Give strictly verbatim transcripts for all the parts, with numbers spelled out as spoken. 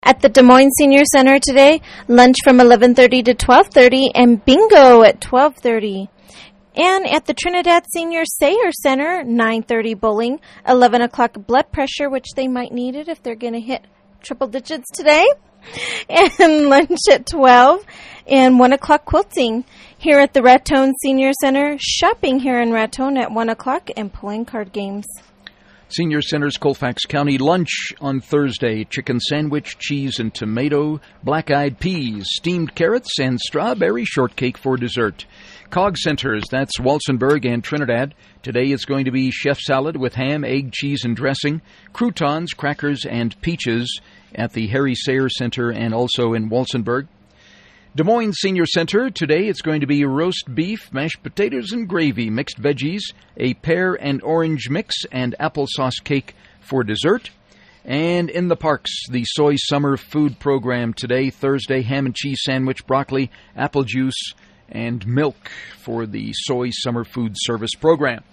At the Des Moines Senior Center today, lunch from eleven thirty to twelve thirty and bingo at twelve thirty. And at the Trinidad Senior Sayer Center, nine thirty bowling, eleven o'clock blood pressure, which they might need it if they're going to hit triple digits today, and lunch at twelve, and one o'clock quilting. Here at the Raton Senior Center, shopping here in Raton at one o'clock, and pulling card games. Senior Center's Colfax County lunch on Thursday, chicken sandwich, cheese and tomato, black-eyed peas, steamed carrots, and strawberry shortcake for dessert. Cog Centers, that's Walsenburg and Trinidad. Today it's going to be chef salad with ham, egg, cheese, and dressing, croutons, crackers, and peaches at the Harry Sayer Center and also in Walsenburg. Des Moines Senior Center, today it's going to be roast beef, mashed potatoes and gravy, mixed veggies, a pear and orange mix, and applesauce cake for dessert. And in the parks, the Soy Summer Food Program today, Thursday, ham and cheese sandwich, broccoli, apple juice, and milk for the Soy Summer Food Service Program.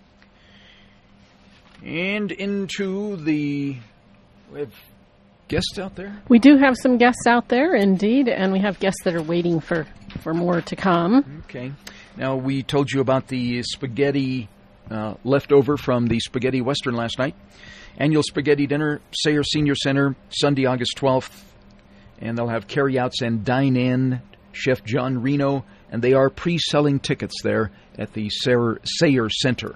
And into the... We have guests out there? We do have some guests out there, indeed, and we have guests that are waiting for, for more to come. Okay. Now, we told you about the spaghetti uh, left over from the Spaghetti Western last night. Annual Spaghetti Dinner, Sayer Senior Center, Sunday, August twelfth. And they'll have carryouts and dine-in, Chef John Reno, and they are pre-selling tickets there at the Sayer, Sayer Center.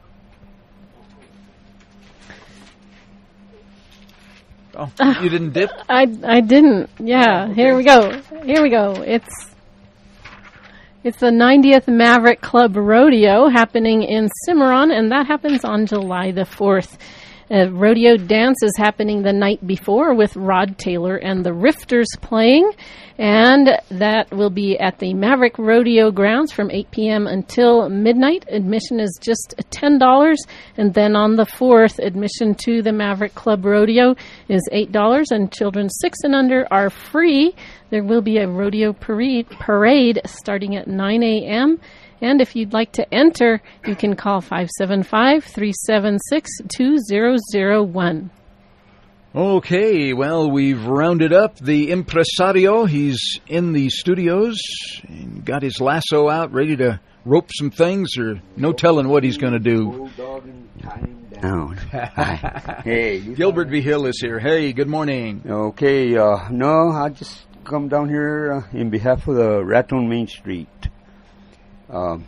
Oh, you didn't dip? I, I didn't. Yeah, oh, okay. Here we go. Here we go. It's it's the ninetieth Maverick Club Rodeo happening in Cimarron, and that happens on July the fourth. Uh, rodeo dance is happening the night before with Rod Taylor and the Rifters playing, and that will be at the Maverick Rodeo grounds from eight p.m. until midnight. Admission is just ten dollars, and then on the fourth, admission to the Maverick Club Rodeo is eight dollars, and children six and under are free. There will be a rodeo parade, parade starting at nine a.m., and if you'd like to enter, you can call five seven five, three seven six, two zero zero one. Okay, well, we've rounded up the impresario. He's in the studios and got his lasso out, ready to rope some things, or no telling what he's going to do. Down. Hey, Gilbert V. Hill is here. Hey, good morning. Okay, uh, no, I just come down here uh, in behalf of the Raton Main Street. Um,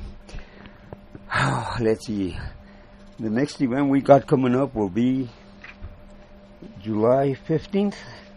let's see. The next event we got coming up will be July fifteenth.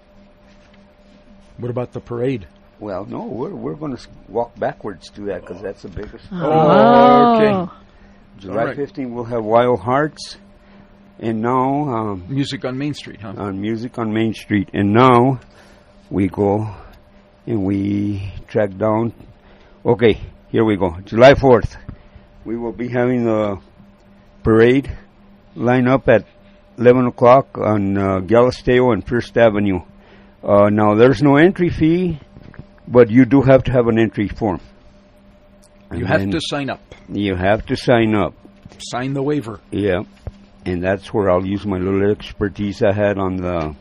What about the parade? Well, no, we're we're going to walk backwards to that because that's the biggest. Oh, okay. July right. fifteenth we'll have Wild Hearts, and now um, Music on Main Street, huh? On Music on Main Street, and now we go and we track down. Okay. Here we go. July fourth, we will be having the parade line up at eleven o'clock on uh, Galisteo and First Avenue. Uh, now, there's no entry fee, but you do have to have an entry form. And you have to sign up. You have to sign up. Sign the waiver. Yeah, and that's where I'll use my little expertise I had on the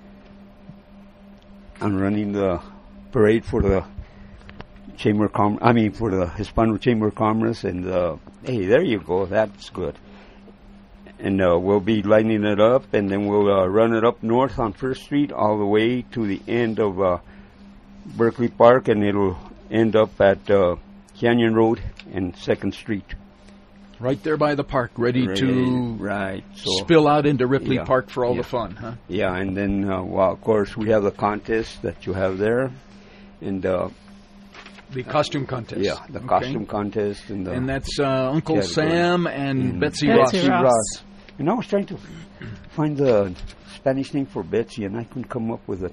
on running the parade for the Chamber of Com- I mean, for the Hispano Chamber of Commerce, and uh, hey, there you go. That's good. And uh, we'll be lighting it up, and then we'll uh, run it up north on First Street all the way to the end of uh, Berkeley Park, and it'll end up at uh, Canyon Road and Second Street. Right there by the park, ready right, to right. So, spill out into Ripley yeah, Park for all yeah. the fun, huh? Yeah, and then, uh, well, of course, we have the contest that you have there, and uh, the costume contest. Yeah, the okay. costume contest. And, the and that's uh, Uncle category. Sam and, and Betsy Betsy Ross. Ross. Ross. And I was trying to find the Spanish name for Betsy, and I couldn't come up with it.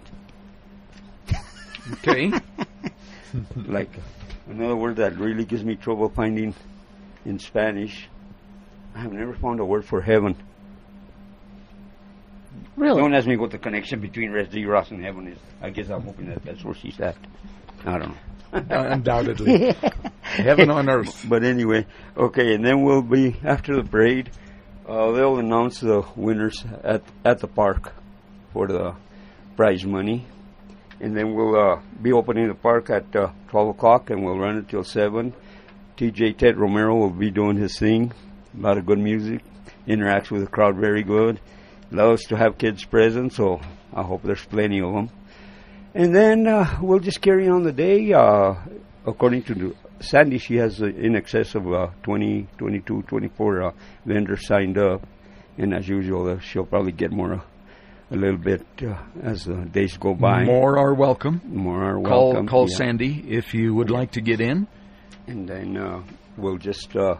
Okay. Like, another word that really gives me trouble finding in Spanish. I have never found a word for heaven. Really? Don't ask me what the connection between Betsy Ross and heaven is. I guess I'm hoping that that's where she's at. I don't know. Uh, undoubtedly. Heaven on earth. But anyway, okay, and then we'll be, after the parade, uh, they'll announce the winners at at the park for the prize money. And then we'll uh, be opening the park at uh, twelve o'clock, and we'll run it till seven. T J Ted Romero will be doing his thing. A lot of good music. Interacts with the crowd very good. Loves to have kids present, so I hope there's plenty of them. And then uh, we'll just carry on the day. Uh, according to the, Sandy, she has uh, in excess of uh, twenty, twenty-two, twenty-four uh, vendors signed up. And as usual, uh, she'll probably get more uh, a little bit uh, as the days go by. More are welcome. More are call, welcome. Call yeah. Sandy if you would like to get in. And then uh, we'll just uh,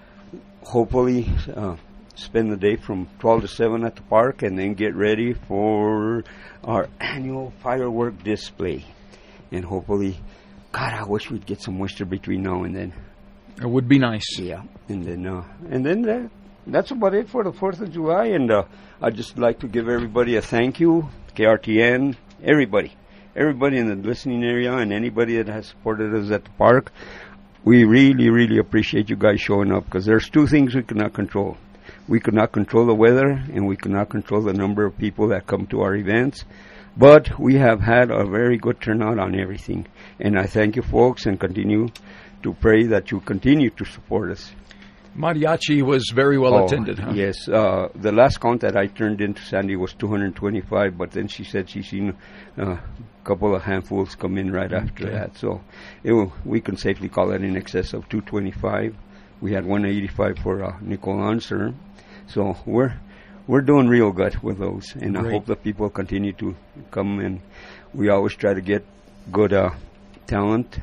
hopefully uh, spend the day from twelve to seven at the park, and then get ready for our annual firework display. And hopefully, God, I wish we'd get some moisture between now and then. It would be nice. Yeah. And then, uh, and then uh, that's about it for the fourth of July. And uh, I'd just like to give everybody a thank you, K R T N, everybody. Everybody in the listening area and anybody that has supported us at the park. We really, really appreciate you guys showing up, because there's two things we cannot control. We cannot control the weather, and we cannot control the number of people that come to our events. But we have had a very good turnout on everything. And I thank you folks, and continue to pray that you continue to support us. Mariachi was very well oh, attended, huh? Yes. Uh, the last count that I turned into Sandy was two hundred twenty-five, but then she said she's seen uh, a couple of handfuls come in right after okay. that. So it will, we can safely call it in excess of two twenty-five. We had one eighty-five for uh, Nicole Answer. So we're we're doing real good with those. And Great. I hope that people continue to come, and we always try to get good uh, talent.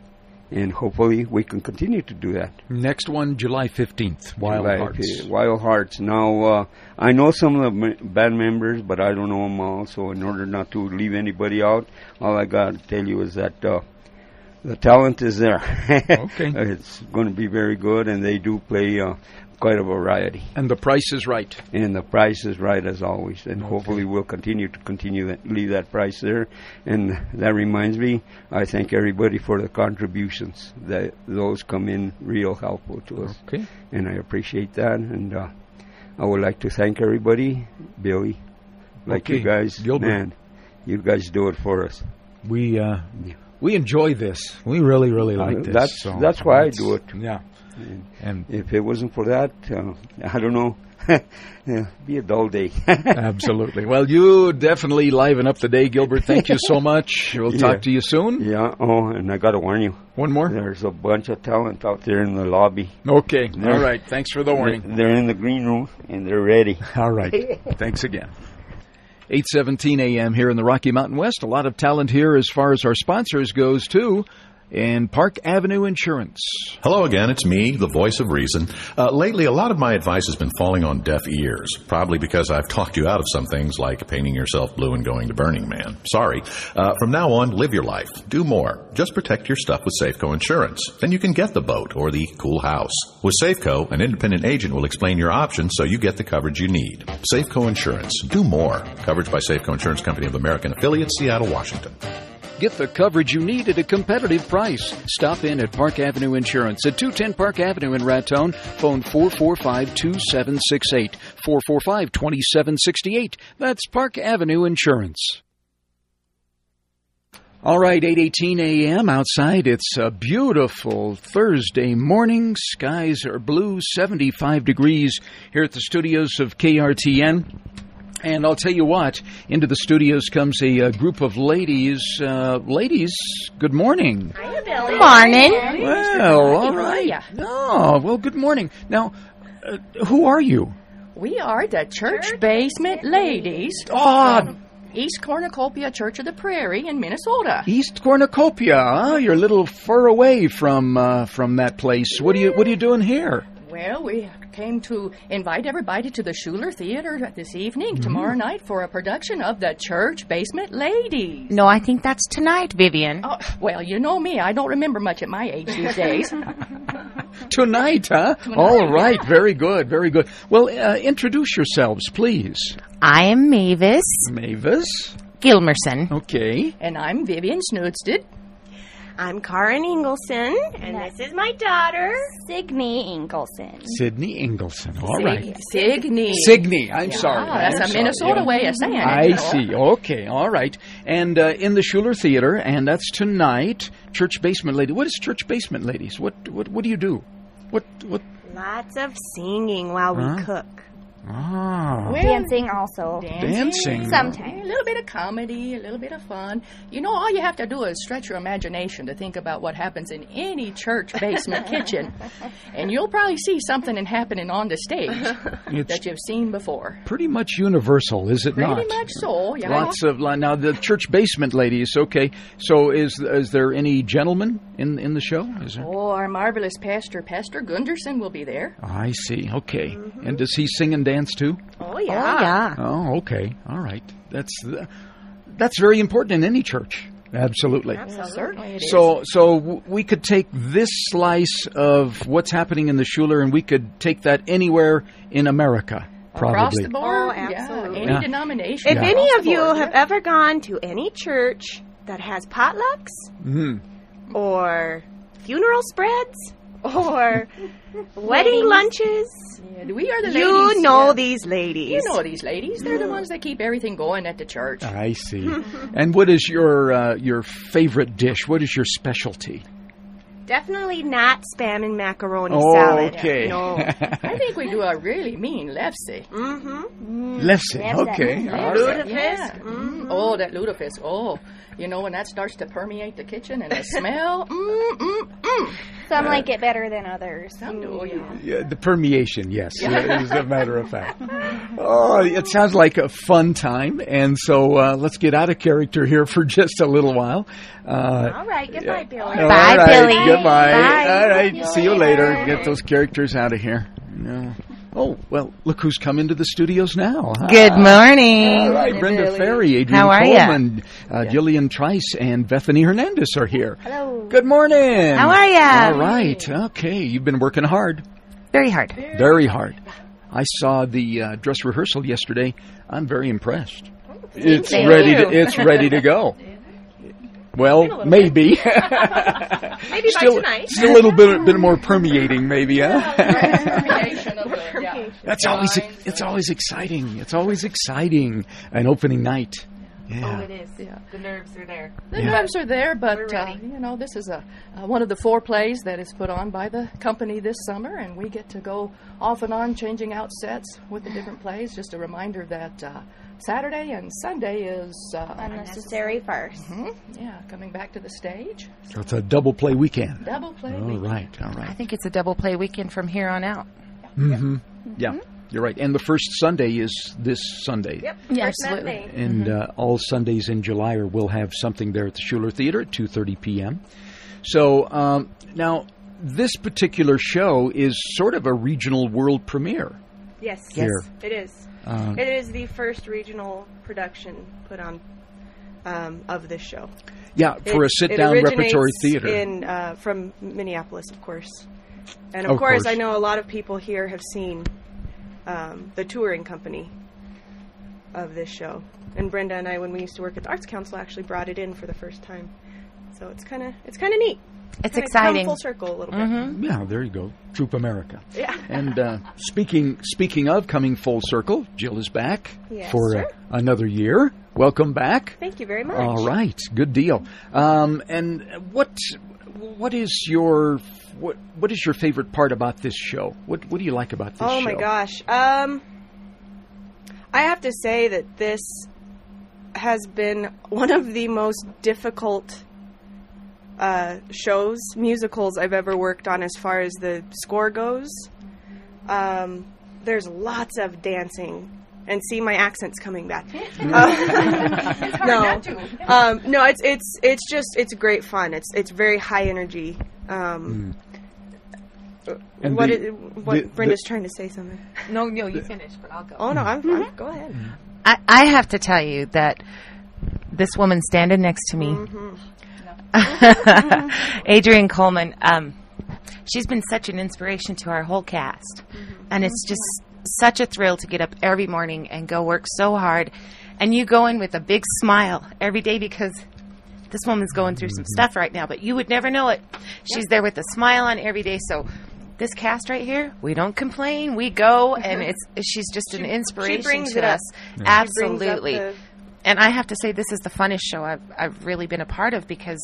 And hopefully we can continue to do that. Next one, July fifteenth, Wild July, Hearts. Wild Hearts. Now, uh, I know some of the m- band members, but I don't know them all. So in order not to leave anybody out, all I got to tell you is that uh, the talent is there. Okay. It's going to be very good, and they do play uh, quite a variety. And the price is right. And the price is right, as always. And okay. hopefully we'll continue to continue that, leave that price there. And that reminds me, I thank everybody for the contributions. That those come in real helpful to us. Okay. And I appreciate that. And uh, I would like to thank everybody. Billy, like okay. you guys, Gilbert. man, you guys do it for us. We uh, Yeah. we enjoy this. We really, really like Uh, this. that's so that's why I it's- do it. Yeah. And And if it wasn't for that, uh, I don't know. Yeah, be a dull day. Absolutely. Well, you definitely liven up the day, Gilbert. Thank you so much. We'll Yeah. talk to you soon. Yeah. Oh, and I got to warn you. One more? There's a bunch of talent out there in the lobby. Okay. They're- All right. Thanks for the warning. They're they're in the green room, and they're ready. All right. Thanks again. eight seventeen a.m. here in the Rocky Mountain West. A lot of talent here as far as our sponsors goes, too. And Park Avenue Insurance. Hello again, it's me, the voice of reason. Uh, lately, a lot of my advice has been falling on deaf ears, probably because I've talked you out of some things like painting yourself blue and going to Burning Man. Sorry. Uh, from now on, live your life. Do more. Just protect your stuff with Safeco Insurance. Then you can get the boat or the cool house. With Safeco, an independent agent will explain your options so you get the coverage you need. Safeco Insurance. Do more. Coverage by Safeco Insurance Company of American Affiliates, Seattle, Washington. Get the coverage you need at a competitive price. Stop in at Park Avenue Insurance at two ten Park Avenue in Raton. Phone four four five, two seven six eight, four four five, two seven six eight. That's Park Avenue Insurance. All right, eight eighteen a.m. outside. It's a beautiful Thursday morning. Skies are blue, seventy-five degrees here at the studios of K R T N. And I'll tell you what, into the studios comes a, a group of ladies. Uh, ladies, good morning. Hiya, Billy. Morning. Well, all right. Oh, well, good morning. Now, uh, who are you? We are the Church Basement Ladies Oh, from East Cornucopia Church of the Prairie in Minnesota. East Cornucopia. Huh? You're a little far away from uh, from that place. What are you What are you doing here? Well, we came to invite everybody to the Schuler Theater this evening, mm-hmm. tomorrow night, for a production of the Church Basement Ladies. No, I think that's tonight, Vivian. Oh, well, you know me. I don't remember much at my age these days. Tonight, huh? Tonight, All right. yeah. Very good. Very good. Well, uh, introduce yourselves, please. I am Mavis Mavis. Gilmerson. Okay. And I'm Vivian Snoodstead. I'm Karen Ingleson, and this is my daughter, Signe Ingleson. Sydney Ingleson. All right. Signe. Signe. I'm Yeah, sorry. that's I'm a sorry. Minnesota Yeah. way of saying it. I you know. see. Okay. All right. And uh, in the Schuler Theater, and that's tonight. Church Basement Lady. What is Church Basement Ladies? What what what do you do? What what? lots of singing while we Huh? cook. Ah. Well, Dancing also. Dancing. Sometimes. A little bit of comedy, a little bit of fun. You know, all you have to do is stretch your imagination to think about what happens in any church basement kitchen. And you'll probably see something happening on the stage It's that you've seen before. pretty much universal, is it Pretty not? much so, yeah. Lots of li- now the Church Basement Ladies. Okay, so is is there any gentlemen in in the show? Is there? Oh, our marvelous pastor, Pastor Gunderson, will be there. I see. Okay, and does he sing and dance too? Oh, yeah. yeah. Oh, okay. All right. That's uh, that's very important in any church. Absolutely. Absolutely. Certainly it is. So, so w- we could take this slice of what's happening in the Schuler, and we could take that anywhere in America, probably. Across the board, Oh, yeah, absolutely. any Yeah. denomination. If Yeah. any across of the you board, have yeah. ever gone to any church that has potlucks Mhm. or funeral spreads or wedding lunches, Yeah, we are the you ladies. know yeah. these ladies. You know these ladies. They're the ones that keep everything going at the church. I see. And what is your uh, your favorite dish? What is your specialty? Definitely not spam and macaroni Oh, salad. okay. No. I think we do a really mean lefse. Mm-hmm. Lefse. Lefse. Okay. All right. Lutefisk. Yeah. Mhm. Oh, that lutefisk. Oh, you know when that starts to permeate the kitchen and the smell. Mm, mm, mm. Some like it better than others. Some do, yeah. Yeah, the permeation, yes, as a matter of fact. Oh, it sounds like a fun time, and so uh, let's get out of character here for just a little while. Uh, All right. Goodbye, Billy. all Bye, right, Billy. Goodbye. Bye. All right. See you See you later. later. Get those characters out of here. No. Oh, well, look who's come into the studios now. Hi. Good morning. All right, Brenda Ferry, Adrian How are ya? Coleman, uh, Jillian Trice, and Bethany Hernandez are here. Hello. Good morning. How are ya? All right. Okay. You've been working hard. Very hard. Very hard. I saw the uh, dress rehearsal yesterday. I'm very impressed. It's Thank ready. you. To, it's ready to go. Well, maybe. Maybe still, by tonight. still a little bit, bit more permeating, maybe, huh? Permeation of the, yeah. That's always it's always exciting. It's always exciting. An opening night. Yeah. It is. Yeah. The nerves are there. The Yeah. nerves are there, but We're uh, ready. you know, this is a uh, one of the four plays that is put on by the company this summer, and we get to go off and on changing out sets with the different plays. Just a reminder that uh, Saturday and Sunday is uh, Unnecessary farce. hmm, yeah, coming back to the stage. So it's a double play weekend. Double play. All weekend. right. All I right. think it's a double play weekend from here on out. Mm-hmm. Yeah. You're right. And the first Sunday is this Sunday. Yep. Yeah, First absolutely. matinee. And uh, all Sundays in July, or we'll have something there at the Schuler Theater at two thirty p.m. So um, now, this particular show is sort of a regional world premiere. Yes. Here. It is. Uh, It is the first regional production put on um, of this show. yeah, for It- a sit-down it repertory originates theater. in uh, from Minneapolis, of course. And of, Of course, course. I know a lot of people here have seen um, the touring company of this show. And Brenda and I, when we used to work at the Arts Council, actually brought it in for the first time. So it's kind of it's kind of neat. It's Kinda exciting. Come full circle a little bit. Mm-hmm. Yeah, there you go. Troop America. Yeah. And uh, speaking speaking of coming full circle, Jill is back Yes, for sir. uh, another year. Welcome back. Thank you very much. All right, good deal. Um, and what what is your what what is your favorite part about this show? What what do you like about this Oh show? my gosh. Um, I have to say that this has been one of the most difficult uh, shows, musicals I've ever worked on as far as the score goes. Um, there's lots of dancing. And see, my accent's coming back. Uh, no, um, no, it's it's it's just it's great fun. It's it's very high energy. Um, And what the- is, what the- Brenda's the- trying to say something. No, no, you finish, but I'll go. Oh no, I'm, I'm go ahead. I, I have to tell you that this woman standing next to me, Adrian Coleman, um, she's been such an inspiration to our whole cast. And it's just such a thrill to get up every morning and go work so hard. And you go in with a big smile every day because this woman's going through some stuff right now, but you would never know it. She's there with a smile on every day. So this cast right here, we don't complain. We go, and it's she's just an inspiration brings to it up. us. Yeah. Absolutely. She brings up And I have to say, this is the funnest show I've I've really been a part of because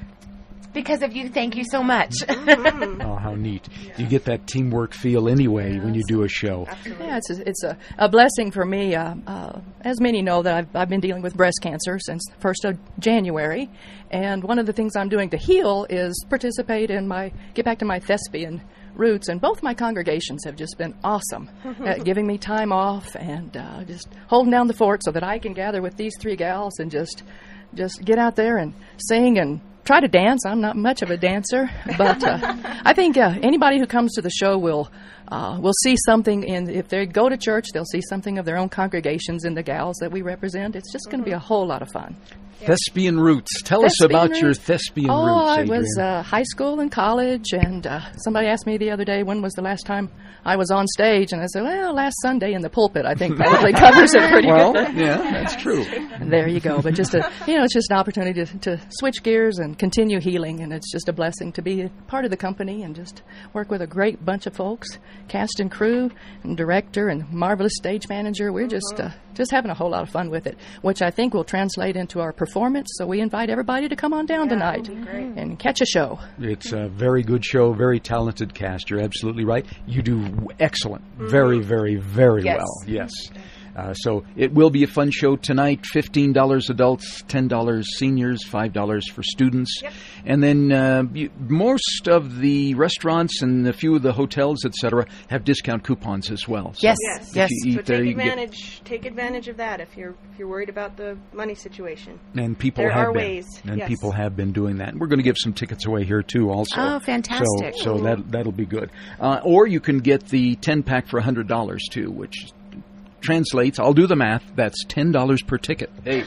because of you. Thank you so much. Oh, how neat. You get that teamwork feel anyway when you do a show. Yeah, it's a, it's a, a blessing for me. Uh, uh, as many know that I've, I've been dealing with breast cancer since the first of January, and one of the things I'm doing to heal is participate in my, get back to my thespian roots, and both my congregations have just been awesome at giving me time off and uh, just holding down the fort so that I can gather with these three gals and just just get out there and sing and try to dance. I'm not much of a dancer, but uh, I think uh, anybody who comes to the show will uh, will see something in, if they go to church, they'll see something of their own congregations in the gals that we represent. It's just going to be a whole lot of fun. Thespian roots. Tell us Thespian about roots. your thespian oh, roots, I Adrian. was uh, high school and college, and uh, somebody asked me the other day, when was the last time I was on stage? And I said, well, last Sunday in the pulpit, I think probably covers it pretty well, good. yeah, that's true. And there you go. But just a, you know, it's just an opportunity to, to switch gears and continue healing, and it's just a blessing to be a part of the company and just work with a great bunch of folks, cast and crew, and director, and marvelous stage manager. We're just uh, just having a whole lot of fun with it, which I think will translate into our performance. So we invite everybody to come on down Yeah, tonight that'll be great. and catch a show. It's a very good show, very talented cast. You're absolutely right. You do excellent. Very, very, very Yes. well. Yes. Uh, so it will be a fun show tonight. fifteen dollars adults, ten dollars seniors, five dollars for students. Yep. And then uh, you, most of the restaurants and a few of the hotels, et cetera, have discount coupons as well. So Yes. Yes. Yes. if you So eat there, take you get, advantage. Take advantage of that if you're if you're worried about the money situation. and people There have are been, ways, and yes. people have been doing that. And we're going to give some tickets away here too, also. Oh, fantastic. So, so that that'll be good. Uh, or you can get the ten pack for a hundred dollars too, which translates. I'll do the math. That's ten dollars per ticket. Hey.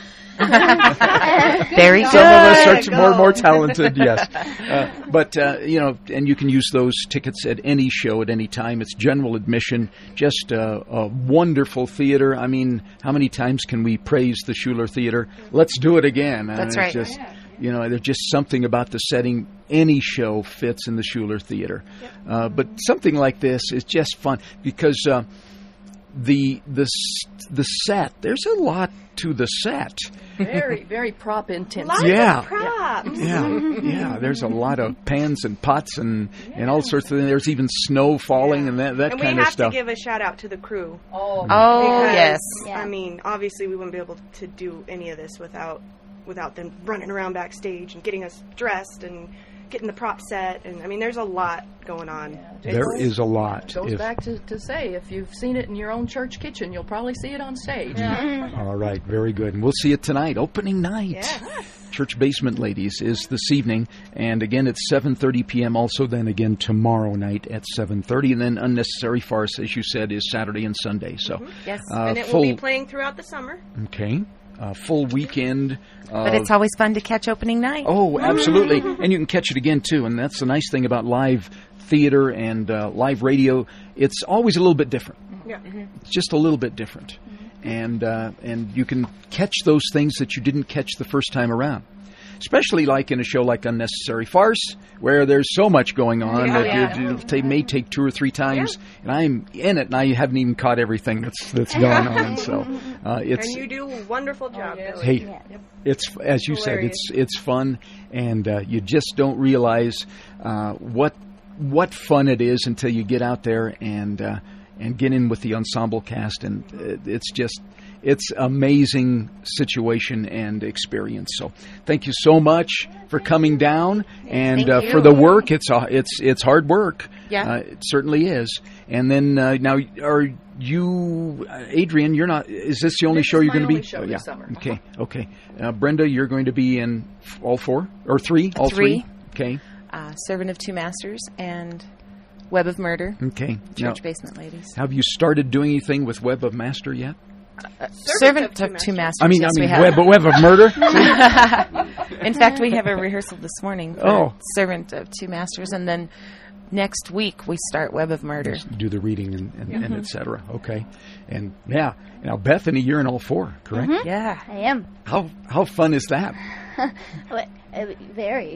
Very good. Some of us are more and more talented, yes. Uh, but, uh, you know, and you can use those tickets at any show at any time. It's general admission, just uh, a wonderful theater. I mean, how many times can we praise the Schuler Theater? Let's do it again. Uh, That's it's right. Just, you know, there's just something about the setting. Any show fits in the Schuler Theater. Uh, but something like this is just fun because uh, the the s- the set, there's a lot to the set. Very, very prop intensive. Lots Yeah. of props. Yeah, yeah. There's a lot of pans and pots and, and all sorts of things. There's even snow falling and that, that And kind we of have stuff. to give a shout out to the crew. Oh, Oh, Because, yes. Yeah. I mean, obviously we wouldn't be able to do any of this without without them running around backstage and getting us dressed and getting the prop set. And I mean, there's a lot going on. There is a lot. It goes If- back to, to say, if you've seen it in your own church kitchen, you'll probably see it on stage. All right, very good. And we'll see it tonight, opening night. Yeah. Church Basement Ladies is this evening, and again at seven thirty p.m. Also, then again tomorrow night at seven thirty, and then Unnecessary Farce, as you said, is Saturday and Sunday. So, Yes. uh, and it full will be playing throughout the summer. okay, uh, full weekend. Uh, But it's always fun to catch opening night. Oh, absolutely. And you can catch it again, too. And that's the nice thing about live theater and uh, live radio. It's always a little bit different. Yeah. It's just a little bit different. And uh, and you can catch those things that you didn't catch the first time around. Especially like in a show like Unnecessary Farce, where there's so much going on Yeah, that yeah. you, it, it may take two or three times. And I'm in it, and I haven't even caught everything that's that's going on. So uh, it's And you do a wonderful job. Billy. hey, Yeah. it's as you said, Hilarious. it's it's fun, and uh, you just don't realize uh, what what fun it is until you get out there and uh, and get in with the ensemble cast, and uh, it's just. It's amazing situation and experience. So, thank you so much for coming down and Thank uh, you. for the work. It's uh, it's it's hard work. Yeah. uh, it certainly is. And then uh, now, are you, uh, Adrian? You're not. Is this the only This show is you're my going to be? only show Oh, this yeah. summer. Okay. Okay. Uh, Brenda, you're going to be in f- all four or three? All Three. Okay. Uh, Servant of Two Masters and Web of Murder. Okay. Now, Church Basement Ladies. have you started doing anything with Web of Master yet? Servant of Two Masters. I mean, yes, I mean, we have. Web, Web of Murder. In fact, we have a rehearsal this morning for Oh. Servant of Two Masters, and then next week we start Web of Murder. Do the reading and, and, and et cetera. Okay. And yeah, now Bethany, you're in all four, correct? Yeah. I am. How how fun is that? But, uh, very.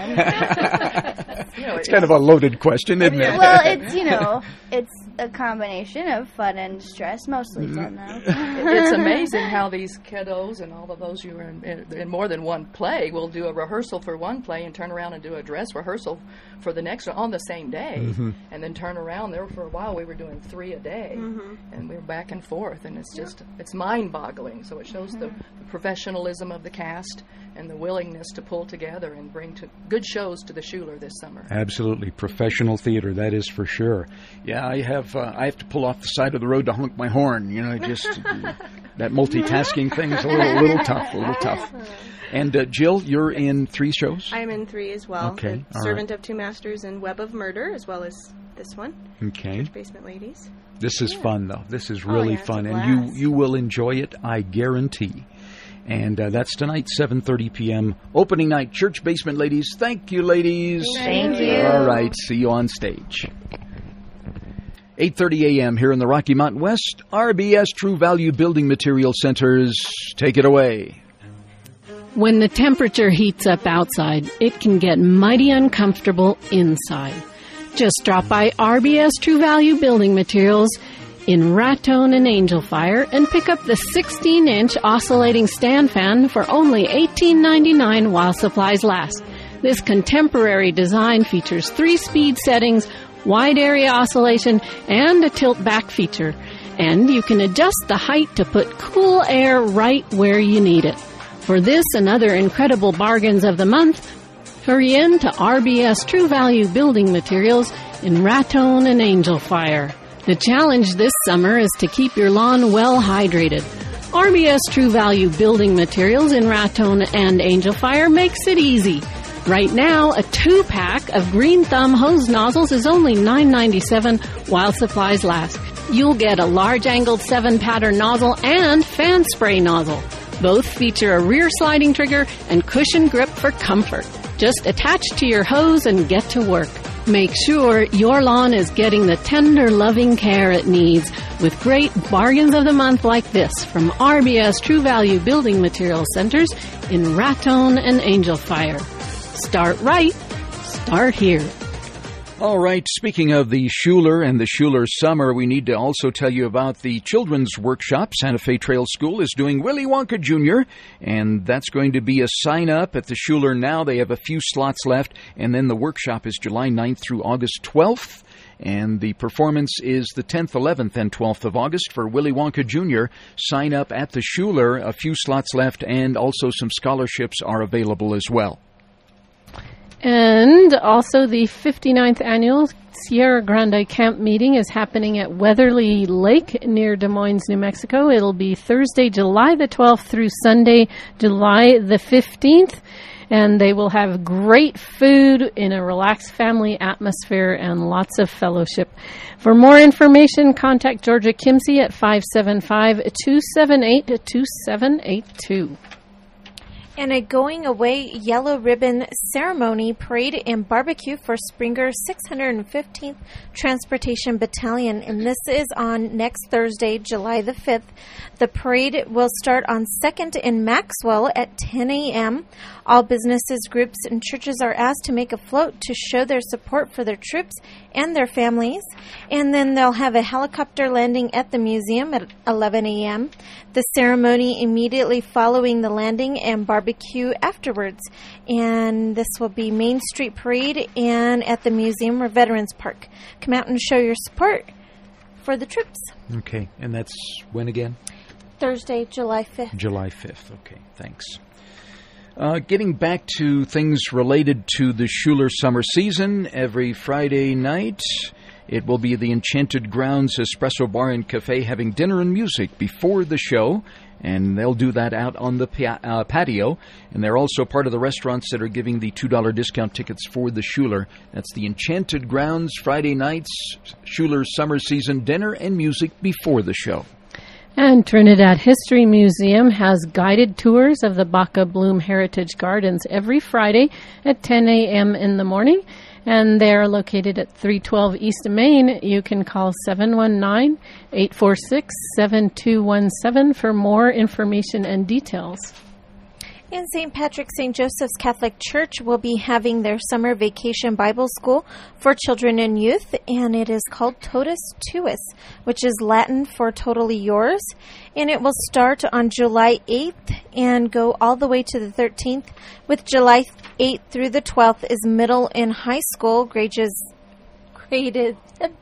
Yeah. You know, It's kind of a loaded question, isn't it? Well, it's, you know, it's a combination of fun and stress, mostly fun, though. It's amazing how these kiddos and all of those who are in, in, in more than one play will do a rehearsal for one play and turn around and do a dress rehearsal for the next one on the same day, Mm-hmm. and then turn around. There for a while we were doing three a day, Mhm. and we were back and forth, and it's just it's mind-boggling. So it shows the, the professionalism of the cast and the willingness to pull together and bring to good shows to the Schuler this summer. Absolutely, professional theater, that is for sure. Yeah, I have uh, I have to pull off the side of the road to honk my horn. You know, just that multitasking thing is a little, little tough, a little tough. And uh, Jill, you're in three shows? I'm in three as well. Okay, The all Servant right. of Two Masters and Web of Murder, as well as this one, Okay. Church Basement Ladies. This is fun, though. This is Oh, really yeah, it's a fun, and you, blast. you will enjoy it, I guarantee. And uh, that's tonight, seven thirty p.m. Opening night, Church Basement Ladies. Thank you, ladies. Thank you. All right, see you on stage. eight thirty a.m. here in the Rocky Mountain West, R B S True Value Building Material Centers. Take it away. When the temperature heats up outside, it can get mighty uncomfortable inside. Just drop by R B S True Value Building Materials in Raton and Angel Fire and pick up the sixteen-inch oscillating stand fan for only eighteen ninety-nine while supplies last. This contemporary design features three speed settings, wide area oscillation, and a tilt back feature. And you can adjust the height to put cool air right where you need it. For this and other incredible bargains of the month, hurry in to R B S True Value Building Materials in Raton and Angel Fire. The challenge this summer is to keep your lawn well hydrated. R B S True Value Building Materials in Raton and Angel Fire makes it easy. Right now, a two-pack of Green Thumb hose nozzles is only nine ninety-seven while supplies last. You'll get a large-angled seven-pattern nozzle and fan spray nozzle. Both feature a rear sliding trigger and cushion grip for comfort. Just attach to your hose and get to work. Make sure your lawn is getting the tender, loving care it needs with great bargains of the month like this from R B S True Value Building Material Centers in Raton and Angel Fire. Start right. Start here. All right, speaking of the Schuler and the Schuler Summer, we need to also tell you about the Children's Workshop. Santa Fe Trail School is doing Willy Wonka Junior, and that's going to be a sign-up at the Schuler now. They have a few slots left, and then the workshop is July ninth through August twelfth, and the performance is the tenth, eleventh, and twelfth of August for Willy Wonka Junior Sign up at the Schuler. A few slots left, and also some scholarships are available as well. And also the fifty-ninth annual Sierra Grande Camp meeting is happening at Weatherly Lake near Des Moines, New Mexico. It'll be Thursday, July the twelfth through Sunday, July the fifteenth. And they will have great food in a relaxed family atmosphere and lots of fellowship. For more information, contact Georgia Kimsey at five seven five, two seven eight, two seven eight two. And a going away yellow ribbon ceremony, parade, and barbecue for Springer's six hundred fifteenth Transportation Battalion. And this is on next Thursday, July the fifth. The parade will start on second in Maxwell at ten a.m. All businesses, groups, and churches are asked to make a float to show their support for their troops and their families. And then they'll have a helicopter landing at the museum at eleven a.m. The ceremony immediately following the landing and barbecue afterwards. And this will be Main Street Parade and at the museum or Veterans Park. Come out and show your support for the troops. Okay, and that's when again? Thursday, July fifth. July fifth. Okay, thanks. Uh, getting back to things related to the Schuler summer season, every Friday night it will be the Enchanted Grounds Espresso Bar and Cafe having dinner and music before the show, and they'll do that out on the pa- uh, patio. And they're also part of the restaurants that are giving the two dollars discount tickets for the Schuler. That's the Enchanted Grounds, Friday nights, Schuler summer season dinner and music before the show. And Trinidad History Museum has guided tours of the Baca Bloom Heritage Gardens every Friday at ten a.m. in the morning. And they're located at three twelve East Main. You can call seven one nine, eight four six, seven two one seven for more information and details. And Saint Patrick Saint Joseph's Catholic Church will be having their summer vacation Bible school for children and youth, and it is called Totus Tuus, which is Latin for totally yours. And it will start on July eighth and go all the way to the thirteenth, with July eighth through the twelfth is middle and high school grades, graded,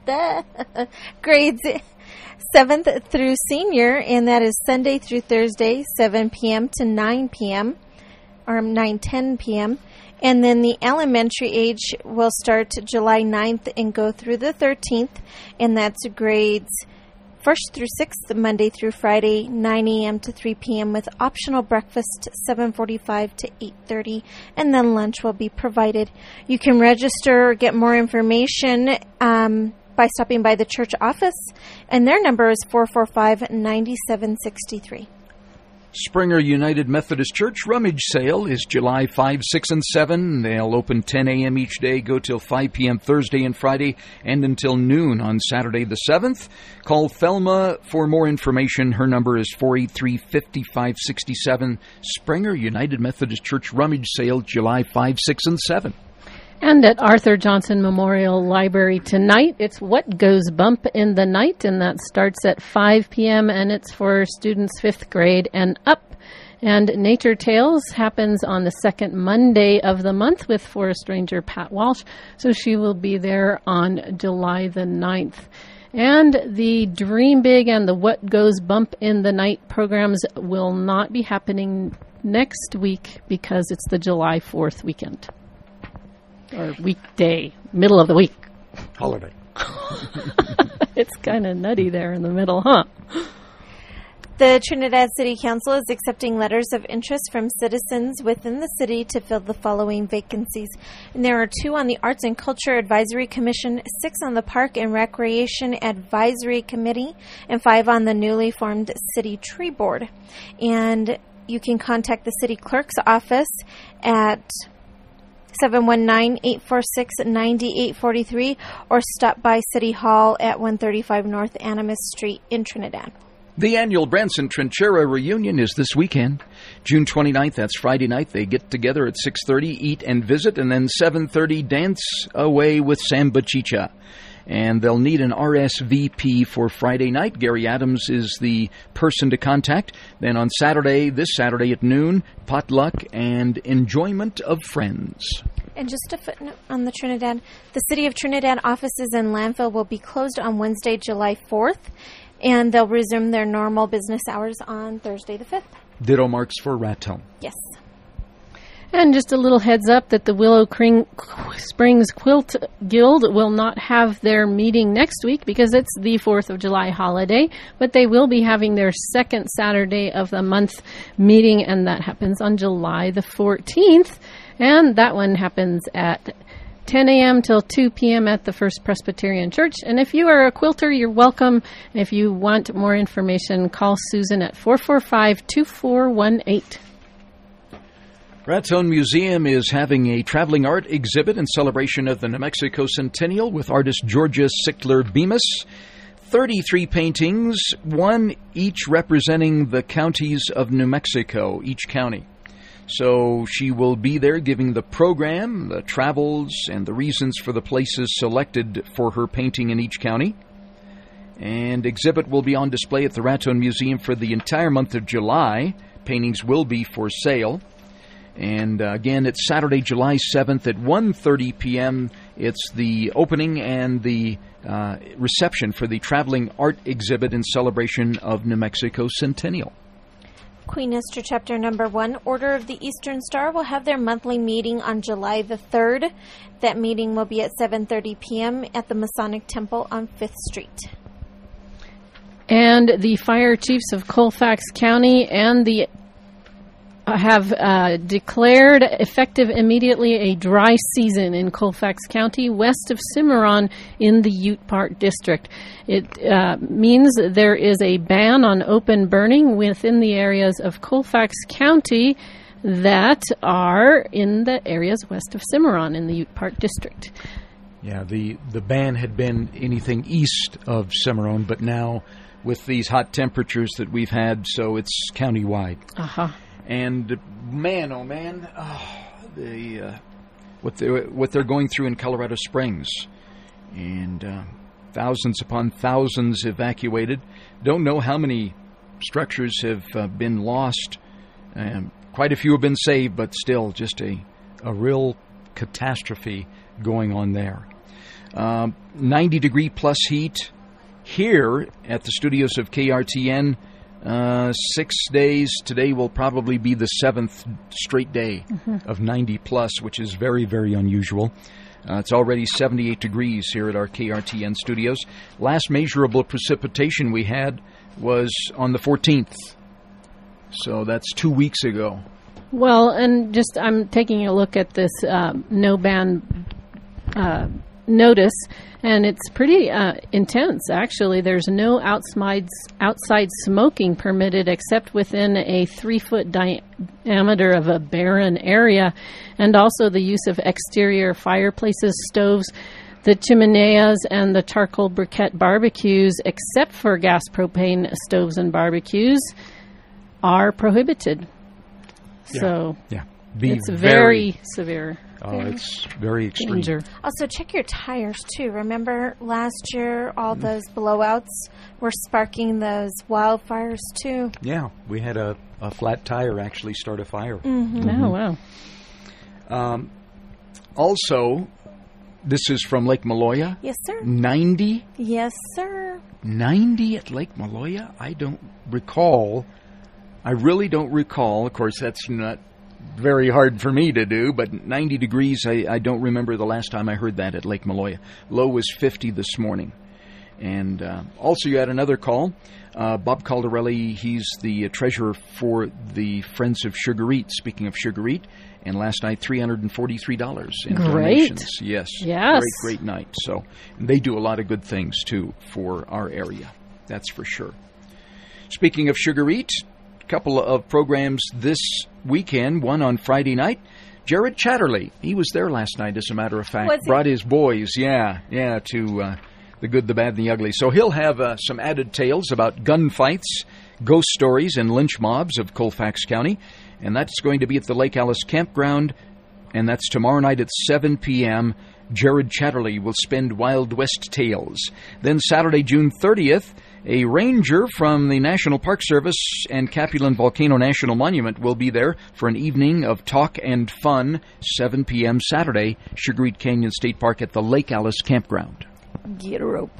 grades seventh through senior, and that is Sunday through Thursday, seven p.m. to nine p.m., or nine ten p.m., and then the elementary age will start July ninth and go through the thirteenth, and that's grades first through sixth, Monday through Friday, nine a.m. to three p.m., with optional breakfast, seven forty-five to eight thirty, and then lunch will be provided. You can register or get more information um, by stopping by the church office, and their number is four four five, nine seven six three. Springer United Methodist Church Rummage Sale is July fifth, sixth, and seventh. They'll open ten a.m. each day, go till five p.m. Thursday and Friday, and until noon on Saturday the seventh. Call Thelma for more information. Her number is four eight three, five five six seven. Springer United Methodist Church Rummage Sale, July fifth, sixth, and seventh. And at Arthur Johnson Memorial Library tonight, it's What Goes Bump in the Night, and that starts at five p.m., and it's for students fifth grade and up. And Nature Tales happens on the second Monday of the month with forest ranger Pat Walsh, so she will be there on July the ninth. And the Dream Big and the What Goes Bump in the Night programs will not be happening next week because it's the July fourth weekend. Or weekday, middle of the week. Holiday. It's kind of nutty there in the middle, huh? The Trinidad City Council is accepting letters of interest from citizens within the city to fill the following vacancies. And there are two on the Arts and Culture Advisory Commission, six on the Park and Recreation Advisory Committee, and five on the newly formed City Tree Board. And you can contact the city clerk's office at seven one nine, eight four six, nine eight four three or stop by City Hall at one thirty-five North Animas Street in Trinidad. The annual Branson Trinchera reunion is this weekend. June twenty-ninth, that's Friday night. They get together at six thirty, eat and visit, and then seven thirty, dance away with Samba Chicha. And they'll need an R S V P for Friday night. Gary Adams is the person to contact. Then on Saturday, this Saturday at noon, potluck and enjoyment of friends. And just a footnote on the Trinidad, the City of Trinidad offices in landfill will be closed on Wednesday, July fourth, and they'll resume their normal business hours on Thursday the fifth. Ditto marks for Raton. Yes. And just a little heads up that the Willow Cring- Springs Quilt Guild will not have their meeting next week because it's the fourth of July holiday, but they will be having their second Saturday of the month meeting, and that happens on July the fourteenth, and that one happens at ten a.m. till two p.m. at the First Presbyterian Church. And if you are a quilter, you're welcome. If you want more information, call Susan at four four five, two four one eight. Raton Museum is having a traveling art exhibit in celebration of the New Mexico Centennial with artist Georgia Sickler Bemis. thirty-three paintings, one each representing the counties of New Mexico, each county. So she will be there giving the program, the travels, and the reasons for the places selected for her painting in each county. And exhibit will be on display at the Raton Museum for the entire month of July. Paintings will be for sale. And uh, again, it's Saturday, July seventh at one thirty p.m. It's the opening and the uh, reception for the traveling art exhibit in celebration of New Mexico Centennial. Queen Esther Chapter Number One, Order of the Eastern Star, will have their monthly meeting on July the third. That meeting will be at seven thirty p.m. at the Masonic Temple on Fifth Street. And the fire chiefs of Colfax County and the have uh, declared effective immediately a dry season in Colfax County west of Cimarron in the Ute Park District. It uh, means there is a ban on open burning within the areas of Colfax County that are in the areas west of Cimarron in the Ute Park District. Yeah, the, the ban had been anything east of Cimarron, but now with these hot temperatures that we've had, so it's countywide. Uh-huh. And man, oh man, oh, the uh, what they what they're going through in Colorado Springs, and uh, thousands upon thousands evacuated. Don't know how many structures have uh, been lost. Um, quite a few have been saved, but still, just a a real catastrophe going on there. Um, ninety degree plus heat here at the studios of K R T N. Uh, six days. Today will probably be the seventh straight day mm-hmm. of ninety plus, which is very, very unusual. Uh, it's already seventy-eight degrees here at our K R T N studios. Last measurable precipitation we had was on the fourteenth. So that's two weeks ago. Well, and just I'm taking a look at this uh, no ban uh, notice, and it's pretty uh, intense, actually. There's no outside, outside smoking permitted except within a three-foot di- diameter of a barren area, and also the use of exterior fireplaces, stoves, the chimeneas, and the charcoal briquette barbecues, except for gas propane stoves and barbecues, are prohibited. Yeah. So yeah. Be it's very, very severe. Oh, it's very extreme. Danger. Also, check your tires, too. Remember last year, all those blowouts were sparking those wildfires, too? Yeah, we had a, a flat tire actually start a fire. Mm-hmm. Mm-hmm. Oh, wow. Um, also, this is from Lake Maloya. Yes, sir. ninety? Yes, sir. ninety at Lake Maloya? I don't recall. I really don't recall. Of course, that's not very hard for me to do, but ninety degrees, I, I don't remember the last time I heard that at Lake Maloya. Low was fifty this morning. And uh, also you had another call. Uh, Bob Caldarelli, he's the uh, treasurer for the Friends of Sugar Eat. Speaking of Sugar Eat, and last night, three hundred forty-three dollars in great. donations. Yes. Yes. Great, great night. So they do a lot of good things, too, for our area. That's for sure. Speaking of Sugar Eat, a couple of programs this weekend, one on Friday night. Jared Chatterley, he was there last night, as a matter of fact. Was he? Brought his boys, yeah, yeah, to uh, the good, the bad, and the ugly. So he'll have uh, some added tales about gunfights, ghost stories, and lynch mobs of Colfax County. And that's going to be at the Lake Alice Campground, and that's tomorrow night at seven p.m. Jared Chatterley will spend Wild West tales. Then Saturday, June thirtieth, a ranger from the National Park Service and Capulan Volcano National Monument will be there for an evening of talk and fun, seven p.m. Saturday, Sugar Eat Canyon State Park at the Lake Alice Campground. Get a rope.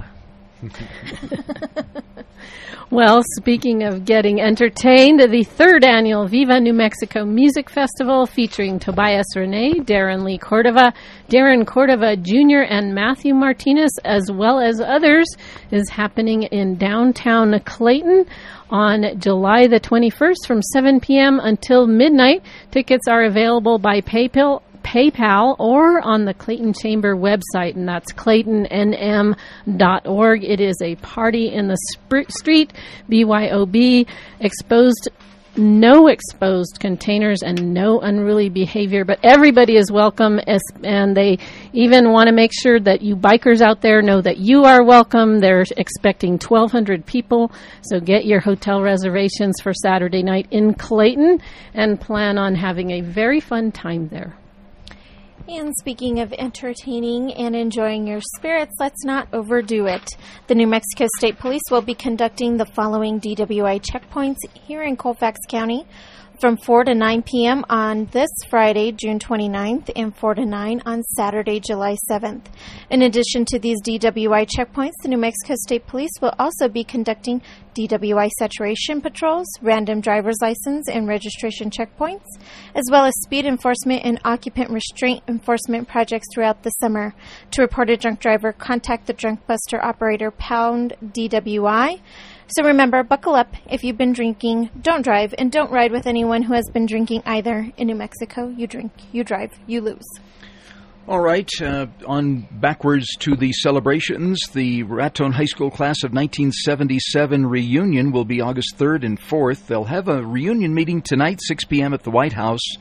Well, speaking of getting entertained, the third annual Viva New Mexico Music Festival featuring Tobias Renee, Darren Lee Cordova, Darren Cordova Junior, and Matthew Martinez, as well as others, is happening in downtown Clayton on July the twenty-first from seven p.m. until midnight. Tickets are available by PayPal. PayPal or on the Clayton Chamber website, and that's clayton n m dot org. It is a party in the sp- street, B Y O B, exposed, no exposed containers and no unruly behavior, but everybody is welcome, as, and they even want to make sure that you bikers out there know that you are welcome. They're expecting twelve hundred people, so get your hotel reservations for Saturday night in Clayton and plan on having a very fun time there. And speaking of entertaining and enjoying your spirits, let's not overdo it. The New Mexico State Police will be conducting the following D W I checkpoints here in Colfax County from four to nine p.m. on this Friday, June twenty-ninth, and four to nine on Saturday, July seventh. In addition to these D W I checkpoints, the New Mexico State Police will also be conducting D W I saturation patrols, random driver's license and registration checkpoints, as well as speed enforcement and occupant restraint enforcement projects throughout the summer. To report a drunk driver, contact the Drunk Buster operator, pound D W I. So remember, buckle up. If you've been drinking, don't drive, and don't ride with anyone who has been drinking either. In New Mexico, you drink, you drive, you lose. All right, uh, on backwards to the celebrations, the Raton High School class of nineteen seventy-seven reunion will be August third and fourth. They'll have a reunion meeting tonight, six p.m. at the White House.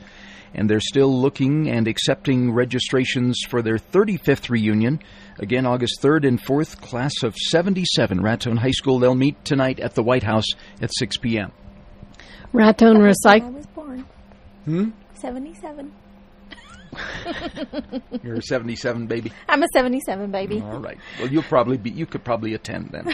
and they're still looking and accepting registrations for their thirty-fifth reunion. Again, August third and fourth, class of seventy-seven, Raton High School. They'll meet tonight at the White House at six p.m. Raton Recycle. I was born. Hmm? seventy-seven. You're a seventy-seven baby? I'm a seventy-seven baby. All right. Well, you'll probably be, you could probably attend then.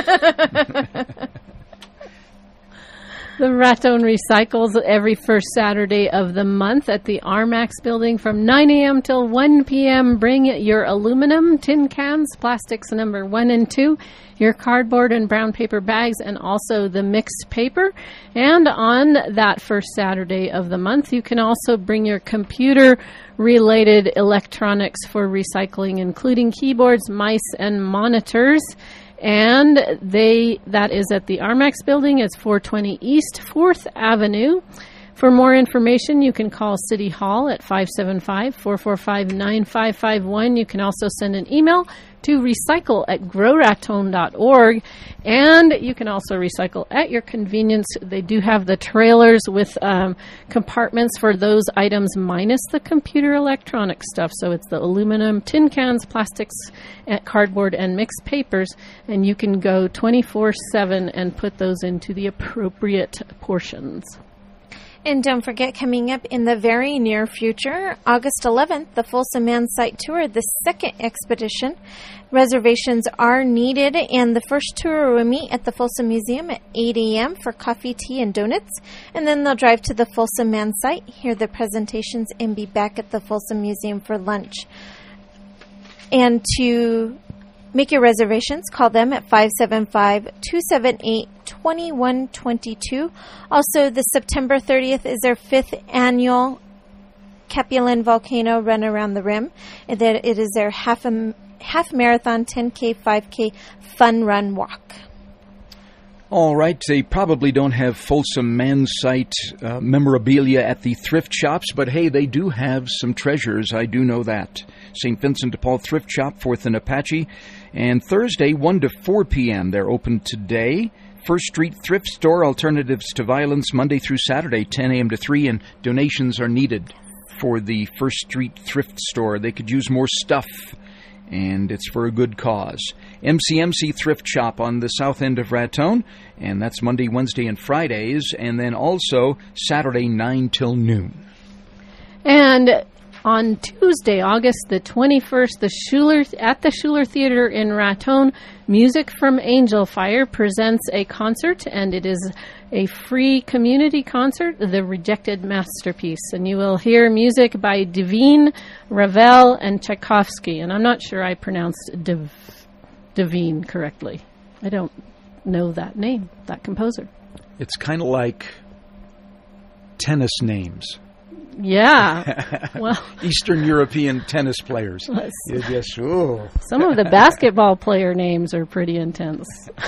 The Raton recycles every first Saturday of the month at the R MAX building from nine a.m. till one p.m. Bring your aluminum, tin cans, plastics number one and two, your cardboard and brown paper bags, and also the mixed paper. And on that first Saturday of the month, you can also bring your computer-related electronics for recycling, including keyboards, mice, and monitors. And they that is at the R MAX building. It's four twenty East fourth Avenue. For more information, you can call City Hall at five seven five, four four five, nine five five one. You can also send an email to recycle at grow raton dot org. And you can also recycle at your convenience. They do have the trailers with um, compartments for those items minus the computer electronic stuff. So it's the aluminum, tin cans, plastics, and cardboard, and mixed papers. And you can go twenty-four seven and put those into the appropriate portions. And don't forget, coming up in the very near future, August eleventh, the Folsom Man Site Tour, the second expedition. Reservations are needed, and the first tour will meet at the Folsom Museum at eight a.m. for coffee, tea, and donuts. And then they'll drive to the Folsom Man Site, hear the presentations, and be back at the Folsom Museum for lunch. And to make your reservations, call them at five seven five, two seven eight, two one two two. Also, the September thirtieth is their fifth annual Capulin Volcano Run Around the Rim. And that it is their half a, half marathon, ten K, five K fun run walk. All right, they probably don't have Folsom Man Site uh, memorabilia at the thrift shops, but hey, they do have some treasures. I do know that. Saint Vincent de Paul Thrift Shop, fourth and Apache. And Thursday, one to four p.m. They're open today. First Street Thrift Store, Alternatives to Violence, Monday through Saturday, ten a.m. to three, and donations are needed for the First Street Thrift Store. They could use more stuff, and it's for a good cause. M C M C Thrift Shop on the south end of Raton, and that's Monday, Wednesday, and Fridays, and then also Saturday, nine till noon. And on Tuesday, August the twenty-first, the Schuler at the Schuler Theater in Raton, Music from Angel Fire presents a concert, and it is a free community concert, The Rejected Masterpiece. And you will hear music by Devine, Ravel, and Tchaikovsky. And I'm not sure I pronounced Dev, Devine correctly. I don't know that name, that composer. It's kind of like tennis names. Yeah. Well, Eastern European tennis players. You just, ooh. Some of the basketball player names are pretty intense.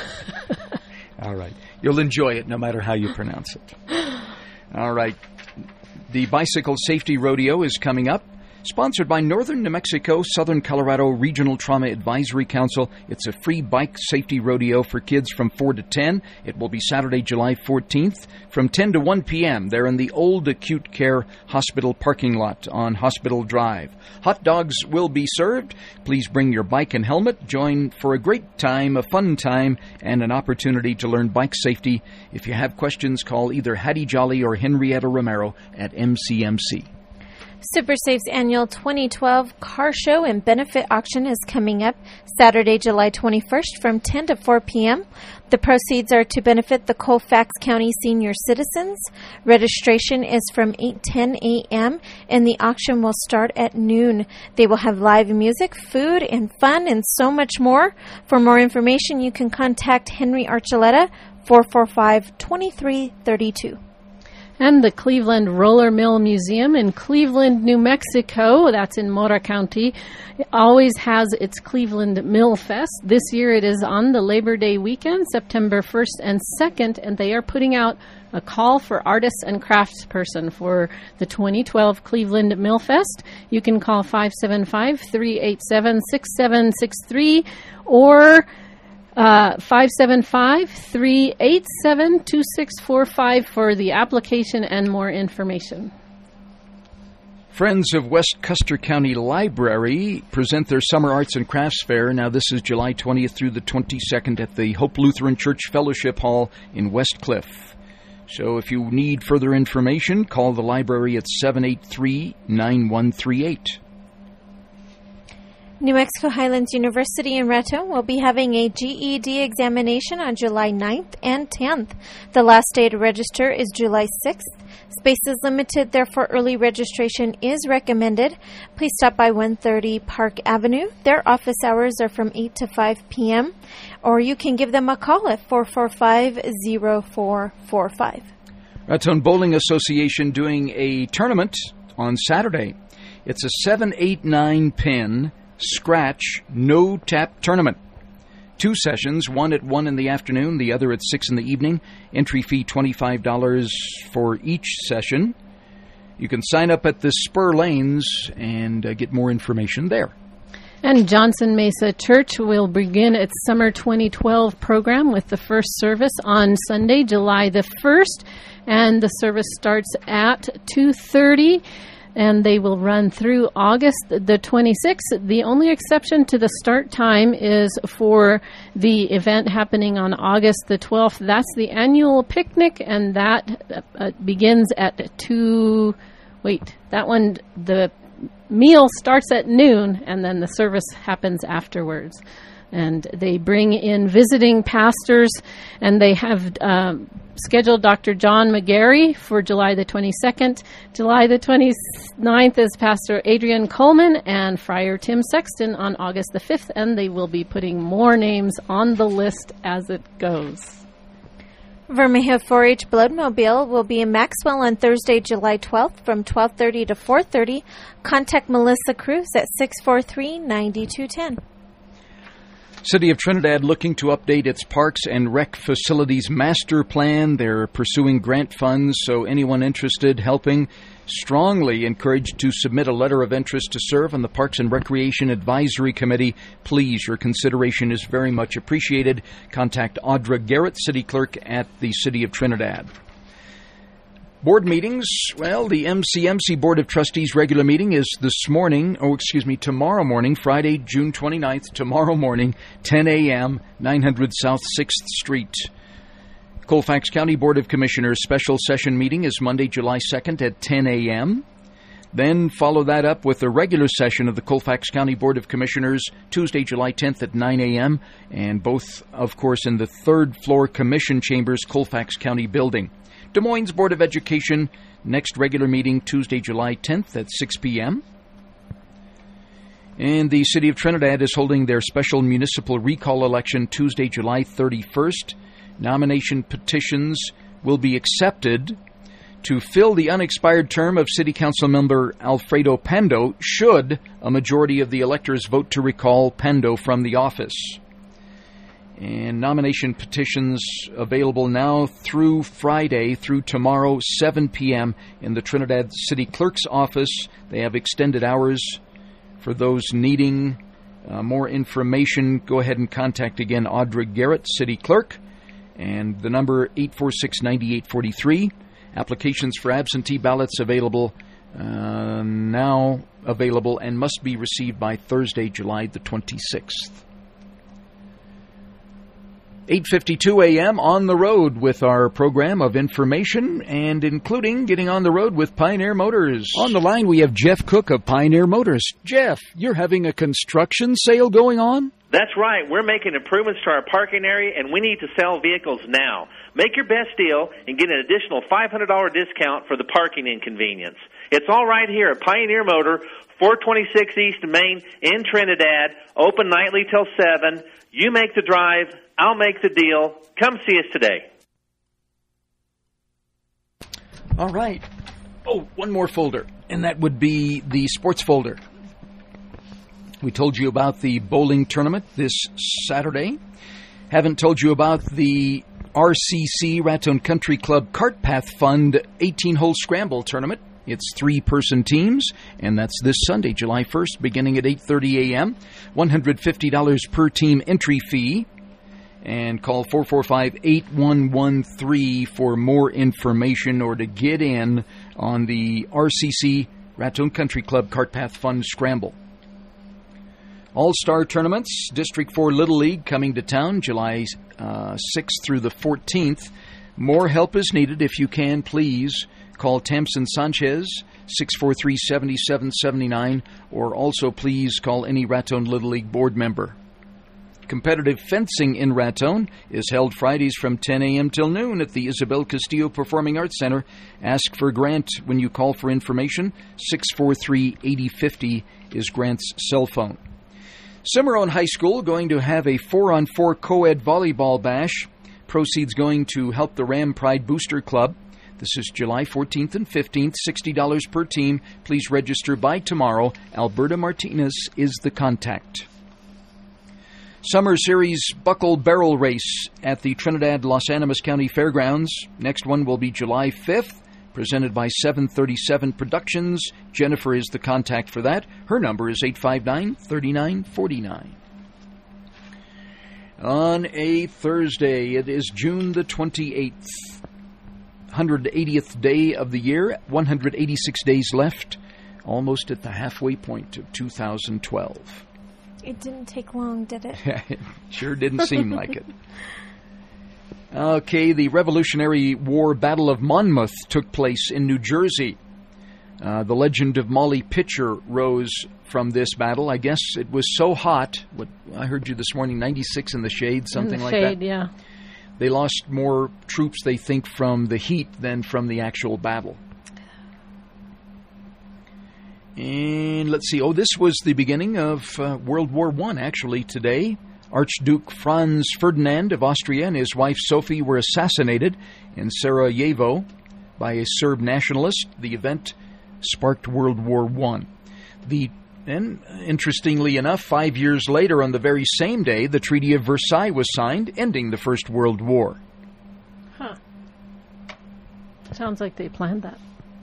All right. You'll enjoy it no matter how you pronounce it. All right. The Bicycle Safety Rodeo is coming up. Sponsored by Northern New Mexico, Southern Colorado Regional Trauma Advisory Council. It's a free bike safety rodeo for kids from four to ten. It will be Saturday, July fourteenth from ten to one p.m. They're in the old acute care hospital parking lot on Hospital Drive. Hot dogs will be served. Please bring your bike and helmet. Join for a great time, a fun time, and an opportunity to learn bike safety. If you have questions, call either Hattie Jolly or Henrietta Romero at M C M C. Super Safe's annual twenty twelve car show and benefit auction is coming up Saturday, July twenty-first from ten to four p.m. The proceeds are to benefit the Colfax County senior citizens. Registration is from eight ten a.m. and the auction will start at noon. They will have live music, food, and fun, and so much more. For more information, you can contact Henry Archuleta, four four five, two three three two. And the Cleveland Roller Mill Museum in Cleveland, New Mexico, that's in Mora County, it always has its Cleveland Mill Fest. This year it is on the Labor Day weekend, September first and second, and they are putting out a call for artists and craftsperson for the twenty twelve Cleveland Mill Fest. You can call five seven five, three eight seven, six seven six three or Uh, five seven five, three eight seven, two six four five for the application and more information. Friends of West Custer County Library present their Summer Arts and Crafts Fair. Now, this is July twentieth through the twenty-second at the Hope Lutheran Church Fellowship Hall in West Cliff. So if you need further information, call the library at seven eight three, nine one three eight. New Mexico Highlands University in Raton will be having a G E D examination on July ninth and tenth. The last day to register is July sixth. Space is limited, therefore early registration is recommended. Please stop by one thirty Park Avenue. Their office hours are from eight to five p.m. or you can give them a call at four four five, zero four four five. Raton Bowling Association doing a tournament on Saturday. It's a seven eight nine pin scratch no tap tournament. Two sessions, one at one in the afternoon, the other at six in the evening. Entry fee twenty-five dollars for each session. You can sign up at the Spur Lanes and uh, get more information there. And Johnson Mesa Church will begin its Summer twenty twelve program with the first service on Sunday, July the first. And the service starts at two thirty. And they will run through August the twenty-sixth. The only exception to the start time is for the event happening on August the twelfth. That's the annual picnic, and that uh, begins at two. Wait, that one, the meal starts at noon, and then the service happens afterwards. And they bring in visiting pastors, and they have um, scheduled Doctor John McGarry for July the twenty-second. July the twenty-ninth is Pastor Adrian Coleman and Friar Tim Sexton on August the fifth, and they will be putting more names on the list as it goes. Vermejo four H Bloodmobile will be in Maxwell on Thursday, July twelfth from twelve thirty to four thirty. Contact Melissa Cruz at six four three, nine two one zero. City of Trinidad looking to update its Parks and Rec Facilities Master Plan. They're pursuing grant funds, so anyone interested helping, strongly encouraged to submit a letter of interest to serve on the Parks and Recreation Advisory Committee. Please, your consideration is very much appreciated. Contact Audra Garrett, City Clerk at the City of Trinidad. Board meetings, well, the M C M C Board of Trustees regular meeting is this morning, oh, excuse me, tomorrow morning, Friday, June twenty-ninth, tomorrow morning, ten a.m., nine hundred South sixth Street. Colfax County Board of Commissioners special session meeting is Monday, July second at ten a.m. Then follow that up with the regular session of the Colfax County Board of Commissioners Tuesday, July tenth at nine a.m. and both, of course, in the third floor Commission Chambers, Colfax County Building. Des Moines Board of Education, next regular meeting Tuesday, July tenth at six p.m. And the City of Trinidad is holding their special municipal recall election Tuesday, July thirty-first. Nomination petitions will be accepted to fill the unexpired term of City Council member Alfredo Pando should a majority of the electors vote to recall Pando from the office. And nomination petitions available now through Friday, through tomorrow, seven p.m. in the Trinidad City Clerk's office. They have extended hours for those needing uh, more information. Go ahead and contact again Audra Garrett, City Clerk, and the number eight four six, nine eight four three. Applications for absentee ballots available uh, now available and must be received by Thursday, July the twenty-sixth. eight fifty-two a.m. on the road with our program of information and including getting on the road with Pioneer Motors. On the line, we have Jeff Cook of Pioneer Motors. Jeff, you're having a construction sale going on? That's right. We're making improvements to our parking area, and we need to sell vehicles now. Make your best deal and get an additional five hundred dollars discount for the parking inconvenience. It's all right here at Pioneer Motor, four twenty-six East Main in Trinidad, open nightly till seven. You make the drive, I'll make the deal. Come see us today. All right. Oh, one more folder, and that would be the sports folder. We told you about the bowling tournament this Saturday. Haven't told you about the R C C, Raton Country Club Cart Path Fund eighteen-hole scramble tournament. It's three-person teams, and that's this Sunday, July first, beginning at eight thirty a.m. one hundred fifty dollars per team entry fee. And call four four five, eight one one three for more information or to get in on the R C C Raton Country Club Cart Path Fun Scramble. All-Star Tournaments, District four Little League coming to town July uh, sixth through the fourteenth. More help is needed. If you can, please call Tamsin Sanchez, six four three, seven seven seven nine, or also please call any Raton Little League board member. Competitive fencing in Raton is held Fridays from ten a.m. till noon at the Isabel Castillo Performing Arts Center. Ask for Grant when you call for information. six four three, eight zero five zero is Grant's cell phone. Cimarron High School going to have a four on four co-ed volleyball bash. Proceeds going to help the Ram Pride Booster Club. This is July fourteenth and fifteenth, sixty dollars per team. Please register by tomorrow. Alberta Martinez is the contact. Summer Series Buckle Barrel Race at the Trinidad Los Animas County Fairgrounds. Next one will be July fifth, presented by seven thirty-seven Productions. Jennifer is the contact for that. Her number is eight five nine, three nine four nine. On a Thursday, it is June the twenty-eighth, one hundred eightieth day of the year, one hundred eighty-six days left, almost at the halfway point of two thousand twelve. It didn't take long, did it? It sure didn't seem like it. Okay, the Revolutionary War Battle of Monmouth took place in New Jersey. Uh, the legend of Molly Pitcher rose from this battle. I guess it was so hot. What I heard you this morning, ninety-six in the shade, something in the like shade, that. Yeah. They lost more troops, they think, from the heat than from the actual battle. And let's see. Oh, this was the beginning of uh, World War One, actually, today. Archduke Franz Ferdinand of Austria and his wife Sophie were assassinated in Sarajevo by a Serb nationalist. The event sparked World War One. The And interestingly enough, five years later, on the very same day, the Treaty of Versailles was signed, ending the First World War. Huh. Sounds like they planned that.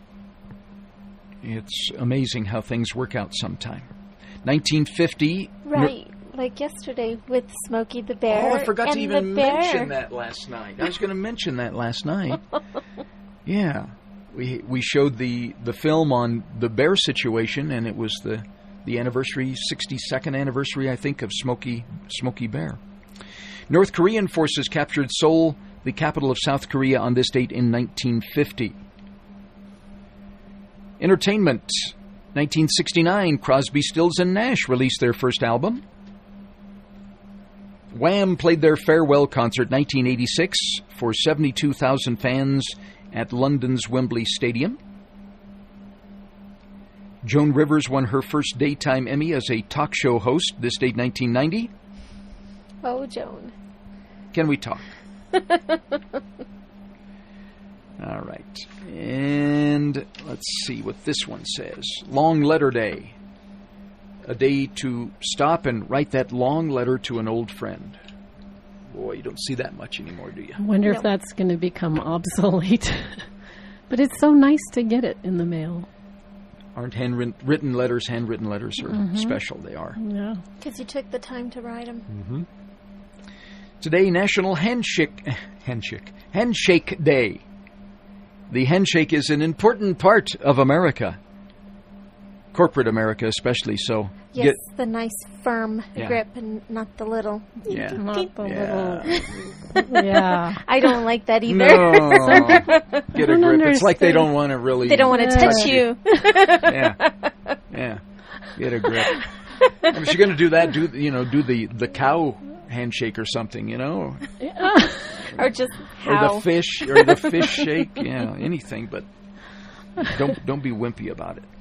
It's amazing how things work out sometime. nineteen fifty. Right, no, like yesterday with Smokey the Bear. Oh, I forgot and to even the mention that last night. I was going to mention that last night. Yeah. We we showed the, the film on the bear situation, and it was the, the anniversary, sixty-second anniversary, I think, of Smokey, Smokey Bear. North Korean forces captured Seoul, the capital of South Korea, on this date in nineteen fifty. Entertainment. nineteen sixty-nine, Crosby, Stills and Nash released their first album. Wham played their farewell concert nineteen eighty-six for seventy-two thousand fans at London's Wembley Stadium. Joan Rivers won her first daytime Emmy as a talk show host, this date nineteen ninety. Oh, Joan. Can we talk? All right. And let's see what this one says. Long Letter Day. A day to stop and write that long letter to an old friend. Boy, you don't see that much anymore, do you? I wonder No. if that's going to become obsolete. But it's so nice to get it in the mail. Aren't handwritten letters, handwritten letters are Mhm. special, they are. Yeah. Because you took the time to write them. Mm-hmm. Today, National Handshake, Handshake, Handshake Day. The handshake is an important part of America. Corporate America especially, so. Yes, Get, the nice firm Yeah. grip and not the little. yeah. Not the Yeah. little. Yeah. I don't like that either. No. Get a don't grip. It's like they understand. don't want to really. They don't want to Yeah. touch you. Yeah. Yeah. Get a grip. If you're going to do that, do you know, do the, the cow handshake or something, you know? Or just Or how. the fish, or the fish shake, yeah, anything, but don't don't be wimpy about it.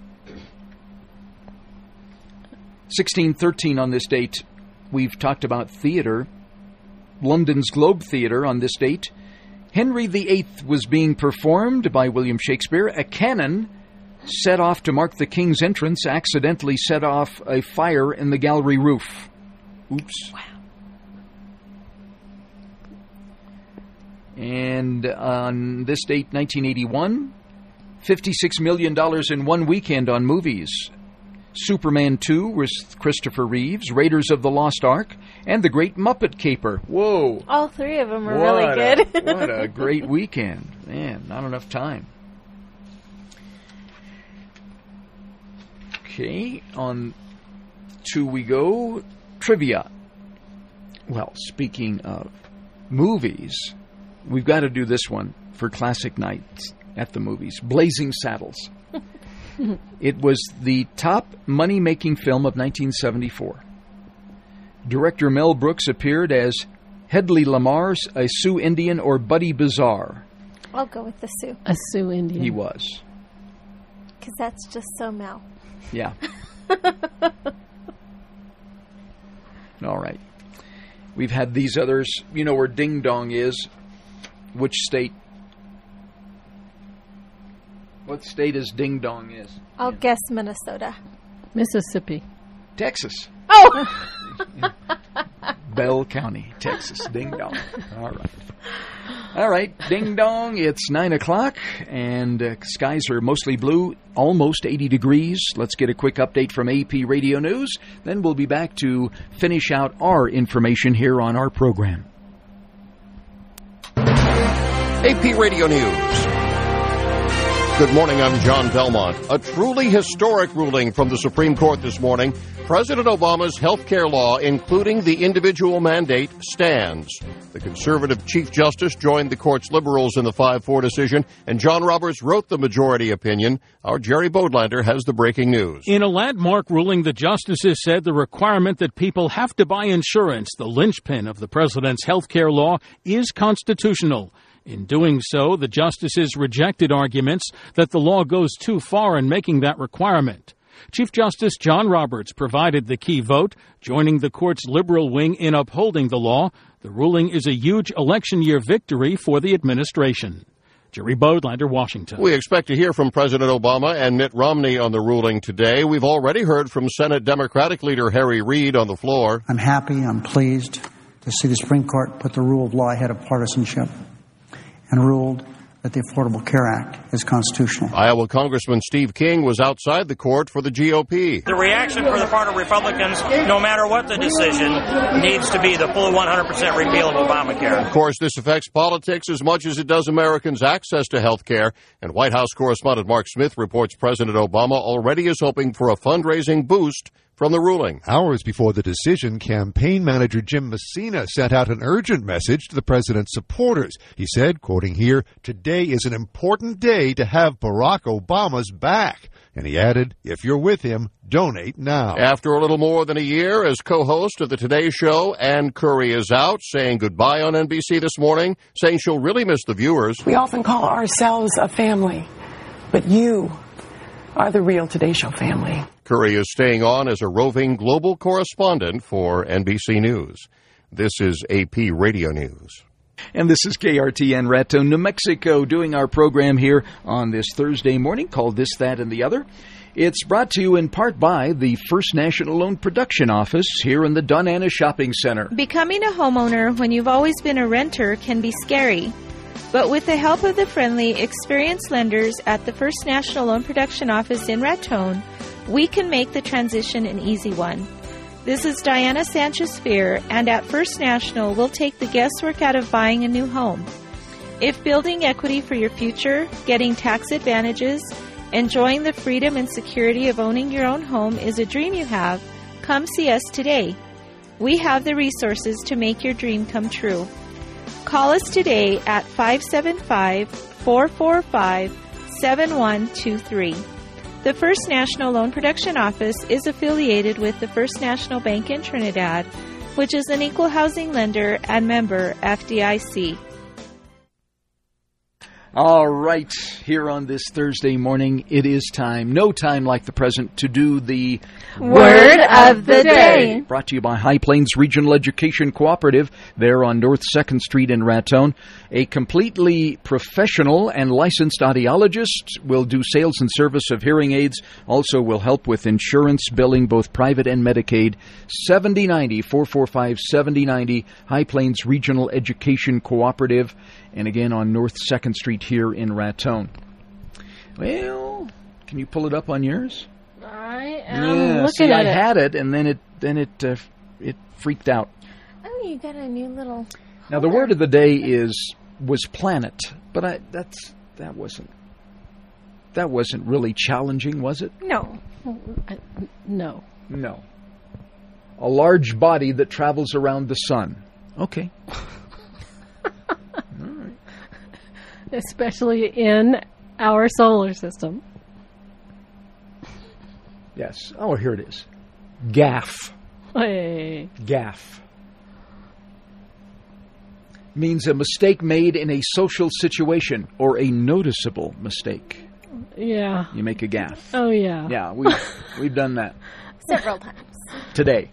sixteen thirteen on this date, we've talked about theater. London's Globe Theatre on this date. Henry the Eighth was being performed by William Shakespeare. A cannon set off to mark the king's entrance accidentally set off a fire in the gallery roof. Oops. Wow. And on this date, nineteen eighty-one, fifty-six million dollars in one weekend on movies. Superman two with Christopher Reeves, Raiders of the Lost Ark, and The Great Muppet Caper. Whoa. All three of them are What really a- good. what a great weekend. Man, not enough time. Okay, on to we go. Trivia. Well, speaking of movies, we've got to do this one for Classic Nights at the Movies. Blazing Saddles. It was the top money-making film of nineteen seventy-four. Director Mel Brooks appeared as Hedley Lamar's a Sioux Indian or Buddy Bazaar. I'll go with the Sioux. A Sioux Indian. He was. Because that's just so Mel. Yeah. All right. We've had these others. You know where Ding Dong is. Which state? What state is Ding Dong is? I'll yeah. guess Minnesota. Mississippi. Texas. Oh! Bell County, Texas. Ding Dong. All right. All right. Ding Dong. It's nine o'clock, and uh, skies are mostly blue, almost eighty degrees. Let's get a quick update from A P Radio News. Then we'll be back to finish out our information here on our program. A P Radio News. Good morning, I'm John Belmont. A truly historic ruling from the Supreme Court this morning. President Obama's health care law, including the individual mandate, stands. The conservative Chief Justice joined the court's liberals in the five four decision, and John Roberts wrote the majority opinion. Our Jerry Bodlander has the breaking news. In a landmark ruling, the justices said the requirement that people have to buy insurance, the linchpin of the president's health care law, is constitutional. In doing so, the justices rejected arguments that the law goes too far in making that requirement. Chief Justice John Roberts provided the key vote, joining the court's liberal wing in upholding the law. The ruling is a huge election year victory for the administration. Jerry Bodlander, Washington. We expect to hear from President Obama and Mitt Romney on the ruling today. We've already heard from Senate Democratic leader Harry Reid on the floor. I'm happy, I'm pleased to see the Supreme Court put the rule of law ahead of partisanship and ruled that the Affordable Care Act is constitutional. Iowa Congressman Steve King was outside the court for the G O P. The reaction for the part of Republicans, no matter what the decision, needs to be the full one hundred percent repeal of Obamacare. Of course, this affects politics as much as it does Americans' access to health care. And White House correspondent Mark Smith reports President Obama already is hoping for a fundraising boost from the ruling. Hours before the decision, campaign manager Jim Messina sent out an urgent message to the president's supporters. He said, quoting here, "Today is an important day to have Barack Obama's back." And he added, "If you're with him, donate now." After a little more than a year as co-host of the Today Show, Ann Curry is out, saying goodbye on N B C this morning, saying she'll really miss the viewers. We often call ourselves a family, but you are the real Today Show family. Curry is staying on as a roving global correspondent for N B C News. This is A P Radio News. And this is K R T N Raton, New Mexico, doing our program here on this Thursday morning called This, That, and the Other. It's brought to you in part by the First National Loan Production Office here in the Donana Shopping Center. Becoming a homeowner when you've always been a renter can be scary. But with the help of the friendly, experienced lenders at the First National Loan Production Office in Raton, we can make the transition an easy one. This is Diana Sanchez-Fear, and at First National, we'll take the guesswork out of buying a new home. If building equity for your future, getting tax advantages, enjoying the freedom and security of owning your own home is a dream you have, come see us today. We have the resources to make your dream come true. Call us today at five seven five, four four five, seven one two three. The First National Loan Production Office is affiliated with the First National Bank in Trinidad, which is an equal housing lender and member F D I C. All right, here on this Thursday morning, it is time, no time like the present, to do the Word of the Day. Brought to you by High Plains Regional Education Cooperative, there on North second Street in Raton. A completely professional and licensed audiologist will do sales and service of hearing aids, also will help with insurance billing, both private and Medicaid. seventy ninety, four four five, seventy ninety, High Plains Regional Education Cooperative, and again on North second Street here in Raton. Well, can you pull it up on yours? I am yeah, looking see, at I it. had it, and then it then it uh, it freaked out. Oh, you got a new little. Now the word of the day is was planet, but I that's that wasn't that wasn't really challenging, was it? No. I, no. No. A large body that travels around the sun. Okay. All right. Especially in our solar system. Yes. Oh, here it is. Gaffe. Hey. Gaffe. Means a mistake made in a social situation or a noticeable mistake. Yeah. You make a gaffe. Oh, yeah. Yeah, we've, we've done that. Several times. Today.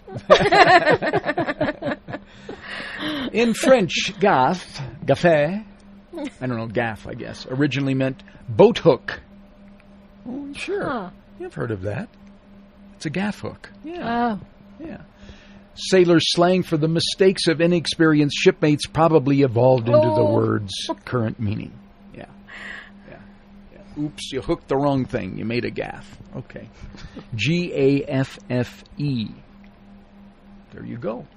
In French, gaffe, gaffe, I don't know, gaffe, I guess, originally meant boat hook. Oh, sure. Huh. You've heard of that. It's a gaff hook. Yeah. Oh. Yeah. Sailor slang for the mistakes of inexperienced shipmates probably evolved into oh. the word's current meaning. Yeah. Yeah. Yeah. Oops, you hooked the wrong thing. You made a gaff. Okay. G A F F E. There you go.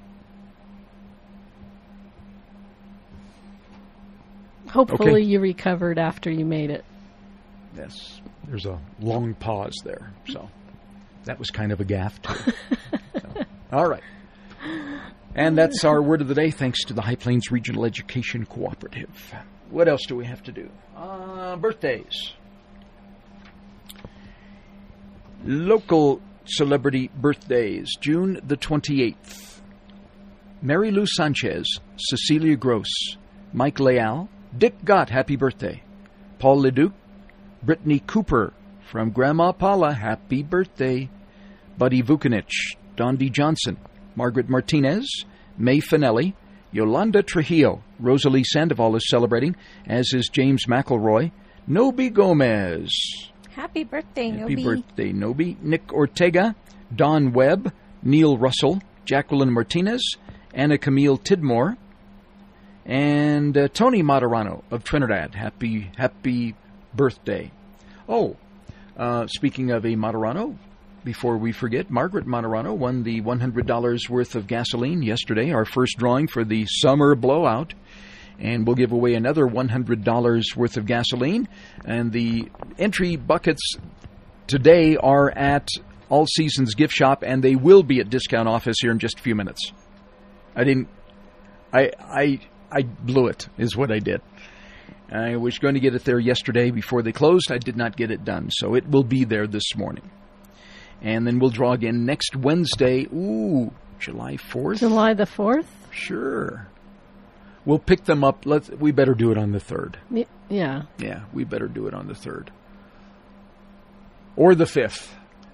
Hopefully okay. you recovered after you made it. Yes. There's a long pause there. So that was kind of a gaffe, too. So, all right. And that's our word of the day, thanks to the High Plains Regional Education Cooperative. What else do we have to do? Uh, birthdays. Local celebrity birthdays. June the twenty-eighth. Mary Lou Sanchez, Cecilia Gross, Mike Leal, Dick Gott, happy birthday. Paul Leduc, Brittany Cooper, from Grandma Paula, happy birthday. Buddy Vukanich, Dondi Johnson, Margaret Martinez, May Finelli, Yolanda Trujillo, Rosalie Sandoval is celebrating, as is James McElroy, Nobi Gomez. Happy birthday, Happy Nobi. birthday, Nobi. Nick Ortega, Don Webb, Neil Russell, Jacqueline Martinez, Anna Camille Tidmore, and uh, Tony Matarano of Trinidad. Happy, happy birthday. Oh, uh, speaking of a Matarano, before we forget, Margaret Matarano won the one hundred dollars worth of gasoline yesterday, our first drawing for the summer blowout. And we'll give away another one hundred dollars worth of gasoline. And the entry buckets today are at All Seasons Gift Shop, and they will be at Discount Office here in just a few minutes. I didn't... I I I blew it, is what I did. I was going to get it there yesterday before they closed. I did not get it done, so it will be there this morning. And then we'll draw again next Wednesday. Ooh, July fourth? July the fourth? Sure. We'll pick them up. Let's. We better do it on the third. Y- yeah. Yeah, we better do it on the third. Or the fifth.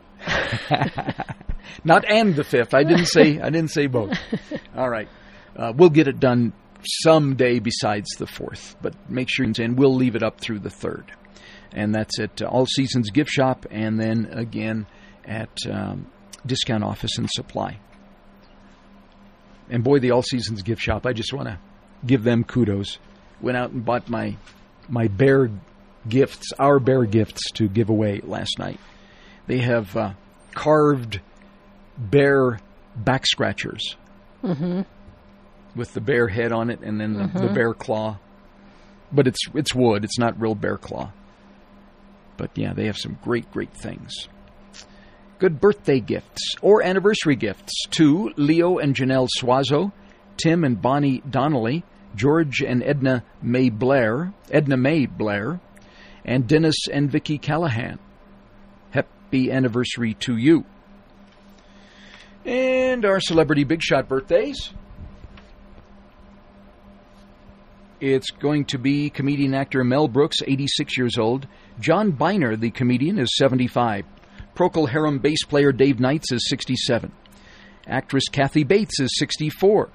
Not and the fifth. I didn't say I didn't say both. All right. Uh, we'll get it done someday besides the fourth, but make sure you're in. We'll leave it up through the third. And that's at uh, All Seasons Gift Shop, and then again at um, Discount Office and Supply. And boy, the All Seasons Gift Shop, I just want to give them kudos. Went out and bought my my bear gifts, our bear gifts to give away last night. They have uh, carved bear back scratchers mm-hmm. with the bear head on it, and then the, mm-hmm. the bear claw. But it's it's wood. It's not real bear claw. But yeah, they have some great, great things. Good birthday gifts or anniversary gifts to Leo and Janelle Suazo, Tim and Bonnie Donnelly, George and Edna May Blair, Edna May Blair, and Dennis and Vicky Callahan. Happy anniversary to you. And our celebrity big shot birthdays. It's going to be comedian actor Mel Brooks, eighty-six years old. John Biner, the comedian, is seventy-five. Procol Harum bass player Dave Knights is sixty-seven. Actress Kathy Bates is sixty-four.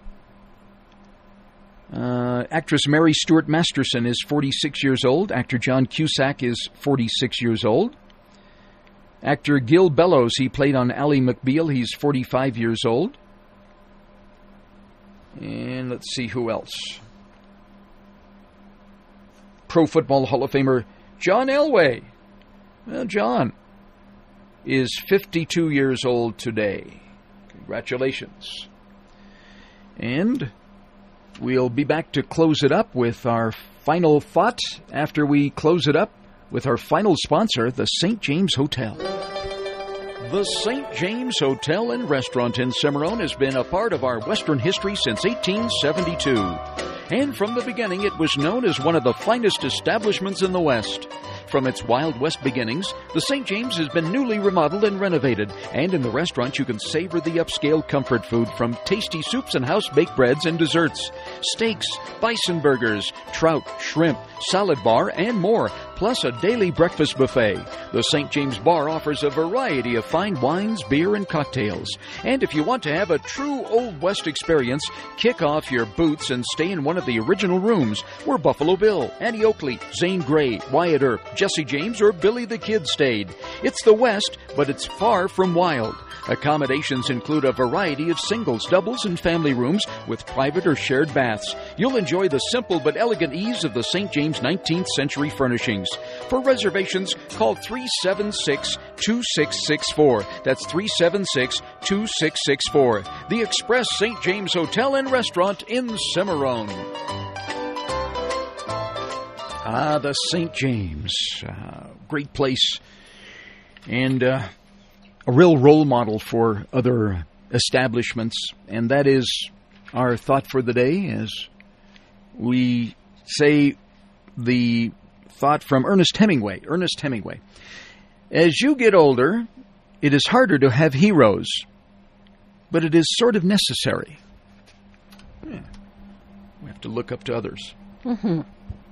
Uh, actress Mary Stuart Masterson is forty-six years old. Actor John Cusack is forty-six years old. Actor Gil Bellows, he played on Ally McBeal. He's forty-five years old. And let's see who else. Pro Football Hall of Famer John Elway. Well, John is fifty-two years old today. Congratulations. And we'll be back to close it up with our final thought after we close it up with our final sponsor, the Saint James Hotel. The Saint James Hotel and Restaurant in Cimarron has been a part of our Western history since eighteen seventy-two. And from the beginning, it was known as one of the finest establishments in the West. From its Wild West beginnings, the Saint James has been newly remodeled and renovated. And in the restaurant, you can savor the upscale comfort food from tasty soups and house-baked breads and desserts, steaks, bison burgers, trout, shrimp, salad bar, and more, plus a daily breakfast buffet. The Saint James Bar offers a variety of fine wines, beer, and cocktails. And if you want to have a true Old West experience, kick off your boots and stay in one of the original rooms where Buffalo Bill, Annie Oakley, Zane Grey, Wyatt Earp, Jesse James, or Billy the Kid stayed. It's the West, but it's far from wild. Accommodations include a variety of singles, doubles, and family rooms with private or shared baths. You'll enjoy the simple but elegant ease of the Saint James nineteenth century furnishings. For reservations, call three seven six, two six six four. That's three seven six, two six six four. The Express Saint James Hotel and Restaurant in Cimarron. Ah, the Saint James. Uh, great place. And uh, a real role model for other establishments. And that is our thought for the day, as we say the thought from Ernest Hemingway. Ernest Hemingway. As you get older, it is harder to have heroes, but it is sort of necessary. Yeah. We have to look up to others. Mm-hmm.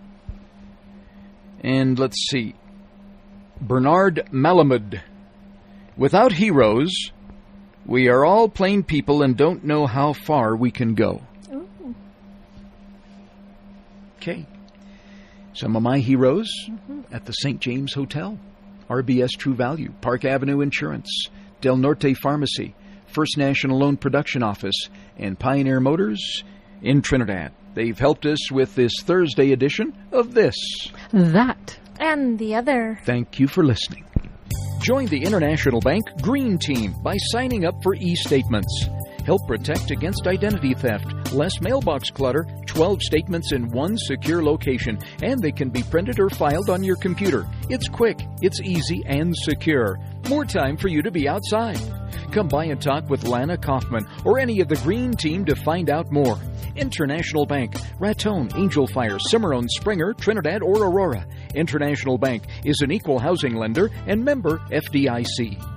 And let's see. Bernard Malamud. Without heroes, we are all plain people and don't know how far we can go. Ooh. Okay. Some of my heroes Mm-hmm. at the Saint James Hotel. R B S True Value, Park Avenue Insurance, Del Norte Pharmacy, First National Loan Production Office, and Pioneer Motors in Trinidad. They've helped us with this Thursday edition of This, That, and the other. Thank you for listening. Join the International Bank Green Team by signing up for e-statements. Help protect against identity theft, less mailbox clutter, twelve statements in one secure location, and they can be printed or filed on your computer. It's quick, it's easy, and secure. More time for you to be outside. Come by and talk with Lana Kaufman or any of the Green Team to find out more. International Bank, Raton, Angel Fire, Cimarron, Springer, Trinidad, or Aurora. International Bank is an equal housing lender and member F D I C.